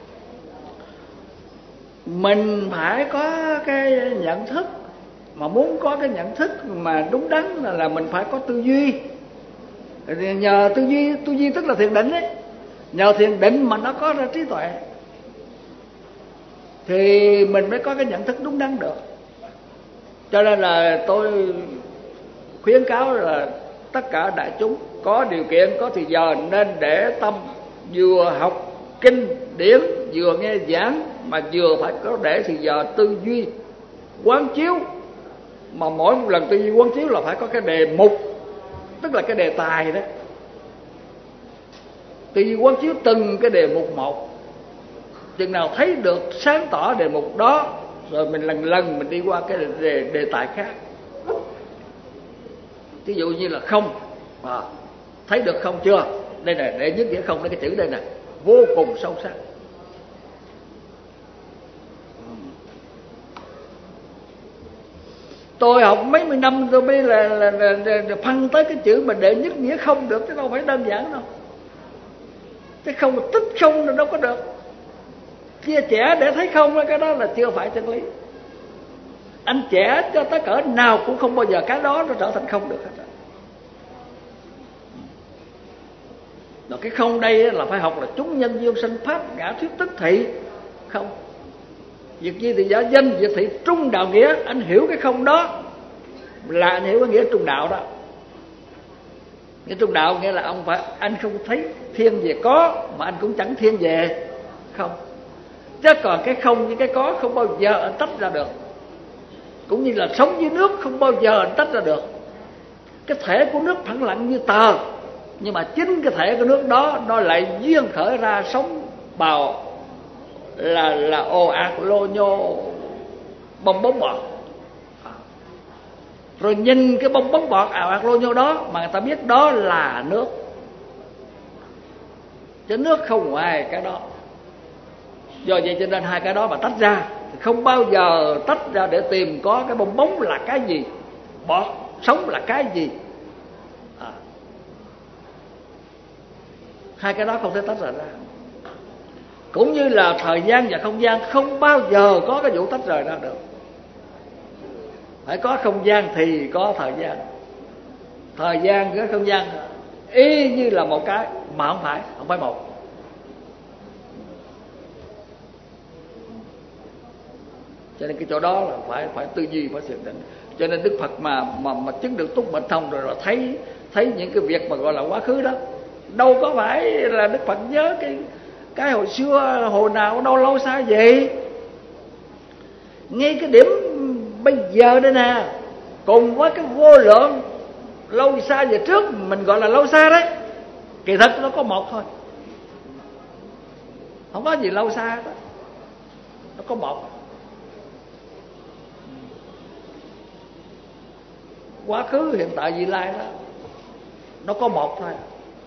Mình phải có cái nhận thức, mà muốn có cái nhận thức mà đúng đắn là, là mình phải có tư duy. Nhờ tư duy, tư duy tức là thiền định ấy, nhờ thiền định mà nó có ra trí tuệ thì mình mới có cái nhận thức đúng đắn được. Cho nên là tôi khuyến cáo là tất cả đại chúng có điều kiện, có thời giờ nên để tâm vừa học kinh điển, vừa nghe giảng, mà vừa phải có để thời giờ tư duy quán chiếu. Mà mỗi một lần tư duy quán chiếu là phải có cái đề mục, tức là cái đề tài đó. Tư duy quán chiếu từng cái đề mục một, chừng nào thấy được sáng tỏ đề mục đó rồi mình lần lần mình đi qua cái đề, đề tài khác. Ví dụ như là không, à, thấy được không chưa? Đây này, để nhất nghĩa không, đây cái chữ đây nè, vô cùng sâu sắc. Tôi học mấy mươi năm tôi mới là, là, là, là, là phân tới cái chữ mà để nhất nghĩa không được, chứ đâu phải đơn giản đâu. Cái không tích không là đâu có được. Chia sẻ để thấy không, cái đó là chưa phải chân lý. Anh trẻ cho tới cỡ nào cũng không bao giờ cái đó nó trở thành không được hết. Rồi cái không đây là phải học là chúng nhân duyên sinh pháp ngã thuyết tức thị không. Việc gì thì giả danh, việc thị trung đạo nghĩa. Anh hiểu cái không đó là anh hiểu cái nghĩa trung đạo đó. Nghĩa trung đạo nghĩa là ông phải, anh không thấy thiên về có mà anh cũng chẳng thiên về không. Chứ còn cái không với cái có không bao giờ anh tách ra được. Cũng như là sống dưới nước không bao giờ anh tách ra được. Cái thể của nước phẳng lặng như tờ, nhưng mà chính cái thể của nước đó nó lại duyên khởi ra sống bào là là ồ ạt lô nhô bong bóng bọt. Rồi nhìn cái bong bóng bọt ảo ạt lô nhô đó mà người ta biết đó là nước, chứ nước không ngoài cái đó. Do vậy cho nên hai cái đó mà tách ra thì không bao giờ tách ra để tìm có cái bong bóng là cái gì, bọt sống là cái gì. À, hai cái đó không thể tách rời ra. Cũng như là thời gian và không gian không bao giờ có cái vụ tách rời ra được. Phải có không gian thì có thời gian. Thời gian với không gian y như là một cái mà không phải, không phải một. Cho nên cái chỗ đó là phải phải tư duy, phải thiền định. Cho nên Đức Phật mà mà mà chứng được túc mệnh thông rồi, rồi thấy thấy những cái việc mà gọi là quá khứ đó, đâu có phải là Đức Phật nhớ cái cái hồi xưa hồi nào đâu lâu xa vậy. Ngay cái điểm bây giờ đây nè, cùng với cái vô lượng lâu xa về trước mình gọi là lâu xa đấy, kỳ thực nó có một thôi, không có gì lâu xa đó, nó có một. Quá khứ hiện tại vị lai đó, nó có một thôi.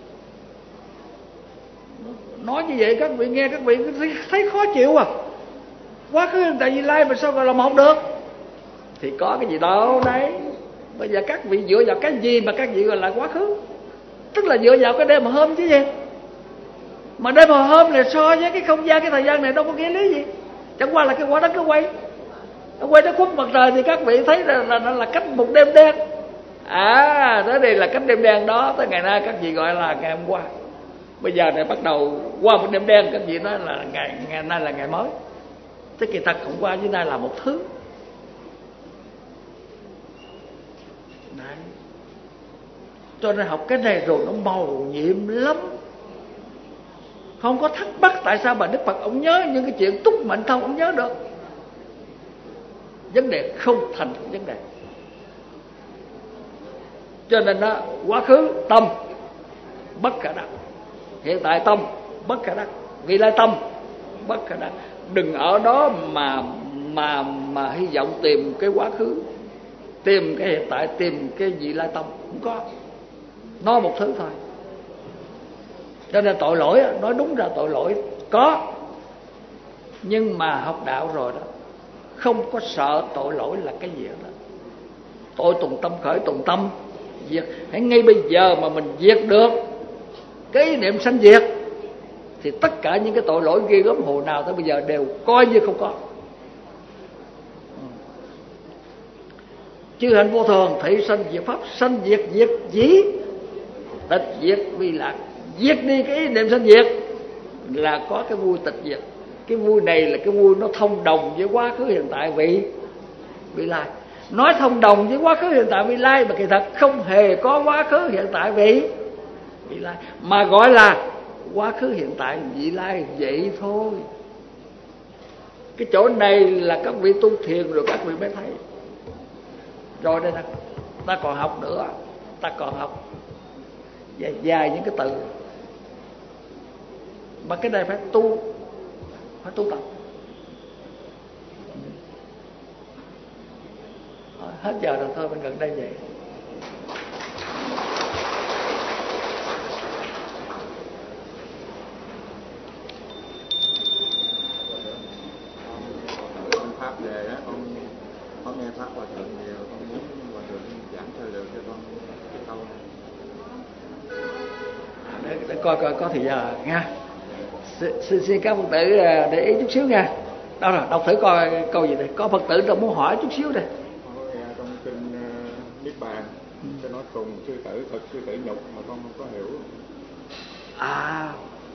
Nói như vậy các vị nghe các vị thấy khó chịu à. Quá khứ hiện tại vị lai mà sao gọi là một được? Thì có cái gì đâu đấy. Bây giờ các vị dựa vào cái gì mà các vị gọi là quá khứ? Tức là dựa vào cái đêm mà hôm chứ gì. Mà đêm mà hôm này so với cái không gian, cái thời gian này đâu có nghĩa lý gì. Chẳng qua là cái quả đất nó quay, nó quay nó khuất mặt trời thì các vị thấy là là, là, là cách một đêm đen. À, tới đây là cách đêm đen đó, tới ngày nay các vị gọi là ngày hôm qua. Bây giờ này bắt đầu qua một đêm đen, các vị nói là ngày ngày nay là ngày mới. Thế kỳ thật hôm qua với nay là một thứ. Đấy. Cho nên học cái này rồi nó màu nhiệm lắm. Không có thắc mắc tại sao mà Đức Phật ông nhớ những cái chuyện túc mệnh thông ông nhớ được. Vấn đề không thành vấn đề. Cho nên đó, quá khứ tâm bất khả đắc, hiện tại tâm bất khả đắc, vị lai tâm bất khả đắc. Đừng ở đó mà mà mà hy vọng tìm cái quá khứ, tìm cái hiện tại, tìm cái vị lai tâm, không có. Nó một thứ thôi. Cho nên tội lỗi, nói đúng ra tội lỗi có, nhưng mà học đạo rồi đó, không có sợ tội lỗi là cái gì đó. Tội tùng tâm khởi, tùng tâm diệt. Hãy ngay bây giờ mà mình diệt được cái ý niệm sanh diệt thì tất cả những cái tội lỗi ghê gớm hồi nào tới bây giờ đều coi như không có. Chư hạnh vô thường, thị sanh diệt pháp, sanh diệt diệt dĩ, tịch diệt vi lạc. Diệt đi cái ý niệm sanh diệt là có cái vui tịch diệt. Cái vui này là cái vui nó thông đồng với quá khứ hiện tại vị vị lai. Nói thông đồng với quá khứ hiện tại vị lai mà kỳ thật không hề có quá khứ hiện tại vị vị lai, mà gọi là quá khứ hiện tại vị lai vậy thôi. Cái chỗ này là các vị tu thiền rồi các vị mới thấy. Rồi đây nè, ta còn học nữa, ta còn học dài, dài những cái từ mà cái này phải tu, phải tu tập. Hết giờ rồi thôi, mình gần đây vậy. Pháp về đó, con có nghe pháp hòa thượng nhiều, con muốn hòa thượng giảng sơ lược cho con cái câu này. Để, để coi coi có thời giờ nha. Xin xin các Phật tử để ý chút xíu nha. Đâu rồi, đọc thử coi câu gì đây. Có Phật tử đâu muốn hỏi chút xíu đây. Con có nghe trong kinh uh, Niết Bàn, ừ. Cho nói trùng sư tử, thực sư tử nhục mà con không có hiểu. À,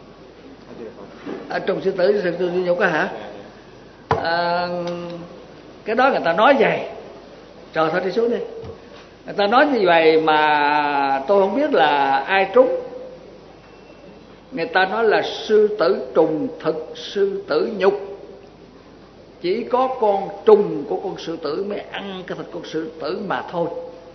à trùng sư tử, sư tử nhục á hả? À, cái đó người ta nói vậy. Trời thôi đi xuống đi. Người ta nói như vậy mà tôi không biết là ai trúng. Người ta nói là sư tử trùng thực, sư tử nhục. Chỉ có con trùng của con sư tử mới ăn cái thịt con sư tử mà thôi.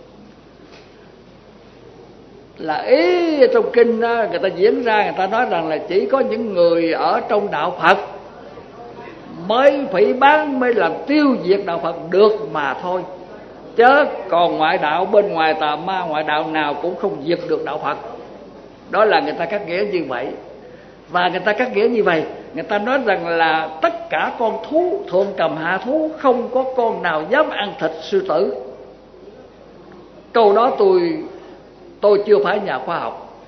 Là ý trong kinh đó, người ta diễn ra, người ta nói rằng là chỉ có những người ở trong đạo Phật mới phỉ báng, mới làm tiêu diệt đạo Phật được mà thôi. Chứ còn ngoại đạo, bên ngoài tà ma, ngoại đạo nào cũng không diệt được đạo Phật. Đó là người ta cắt nghĩa như vậy. Và người ta cắt nghĩa như vậy, người ta nói rằng là tất cả con thú, thượng cầm hạ thú, không có con nào dám ăn thịt sư tử. Câu đó tôi tôi chưa phải nhà khoa học.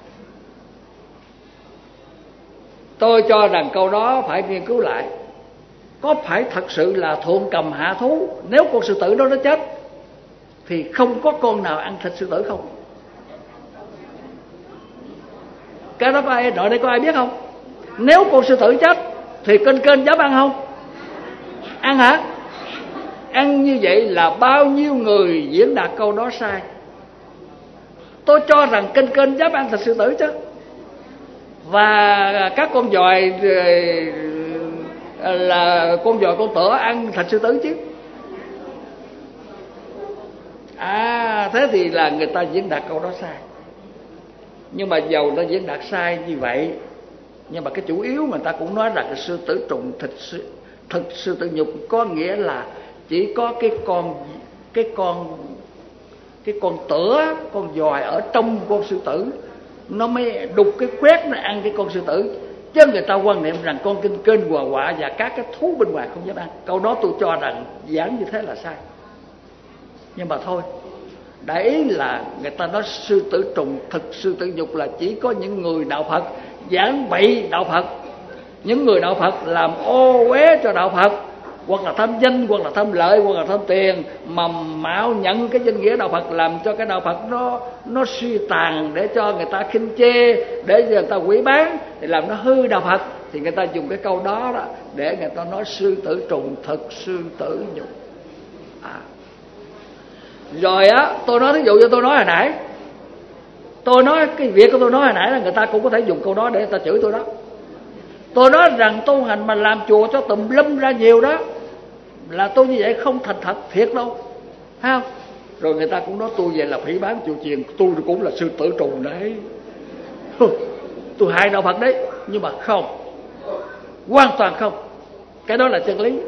Tôi cho rằng câu đó phải nghiên cứu lại. Có phải thật sự là thượng cầm hạ thú, nếu con sư tử đó nó chết thì không có con nào ăn thịt sư tử không? Cái đó có ai, nội đây có ai biết không? Nếu con sư tử chết thì kênh kênh dám ăn không? Ăn hả? ăn như vậy là bao nhiêu người diễn đạt câu đó sai. Tôi cho rằng kênh kênh dám ăn thịt sư tử chứ. Và các con dòi là con dòi con tửa ăn thịt sư tử chứ. À thế thì là người ta diễn đạt câu đó sai. Nhưng mà dầu ta diễn đạt sai như vậy, nhưng mà cái chủ yếu mà ta cũng nói rằng cái sư tử trùng thịt sư, thịt sư tử nhục, có nghĩa là chỉ có cái con cái con cái con tửa, con dòi ở trong con sư tử nó mới đục cái quét nó ăn cái con sư tử. Chứ người ta quan niệm rằng con kinh kênh hòa quạ và các cái thú bên ngoài không dám ăn. Câu đó tôi cho rằng giảng như thế là sai. Nhưng mà thôi, đại ý là người ta nói sư tử trùng thực sư tử nhục là chỉ có những người đạo Phật giảng bậy đạo Phật, những người đạo Phật làm ô uế cho đạo Phật, hoặc là tham danh, hoặc là tham lợi, hoặc là tham tiền, mà mạo nhận cái danh nghĩa đạo Phật, làm cho cái đạo Phật nó nó suy tàn, để cho người ta khinh chê, để cho người ta quỷ bán, thì làm nó hư đạo Phật. Thì người ta dùng cái câu đó đó để người ta nói sư tử trùng thực sư tử nhục. À. Rồi á, tôi nói ví dụ như tôi nói hồi nãy, tôi nói cái việc của tôi nói hồi nãy là người ta cũng có thể dùng câu đó để người ta chửi tôi đó. Tôi nói rằng tu hành mà làm chùa cho tùm lum ra nhiều đó, là tôi như vậy không thành thật thiệt đâu, thấy không? Rồi người ta cũng nói tôi vậy là phỉ báng chùa chiền, tôi cũng là sư tử trùng đấy, tôi hại đạo Phật đấy. Nhưng mà không, hoàn toàn không, cái đó là chân lý.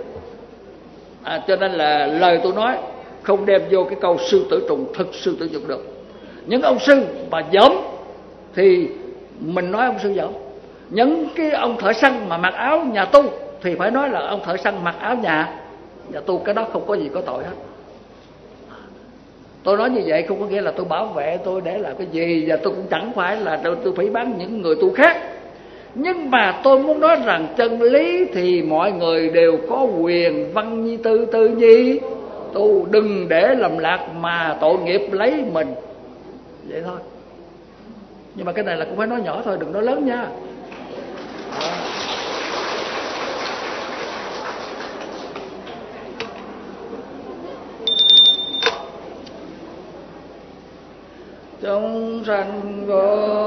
À, cho nên là lời tôi nói không đem vô cái câu sư tử trùng thực sư tử nhục được. Những ông sư mà dởm thì mình nói ông sư dởm. Những cái ông thợ săn mà mặc áo nhà tu thì phải nói là ông thợ săn mặc áo nhà nhà tu. Cái đó không có gì có tội hết. Tôi nói như vậy không có nghĩa là tôi bảo vệ tôi để làm cái gì, và tôi cũng chẳng phải là tôi, tôi phỉ báng những người tu khác. Nhưng mà tôi muốn nói rằng chân lý thì mọi người đều có quyền văn nhi tư tư nhi tu, đừng để lầm lạc mà tội nghiệp lấy mình. Vậy thôi. Nhưng mà cái này là cũng phải nói nhỏ thôi, đừng nói lớn nha. Chúng sanh vô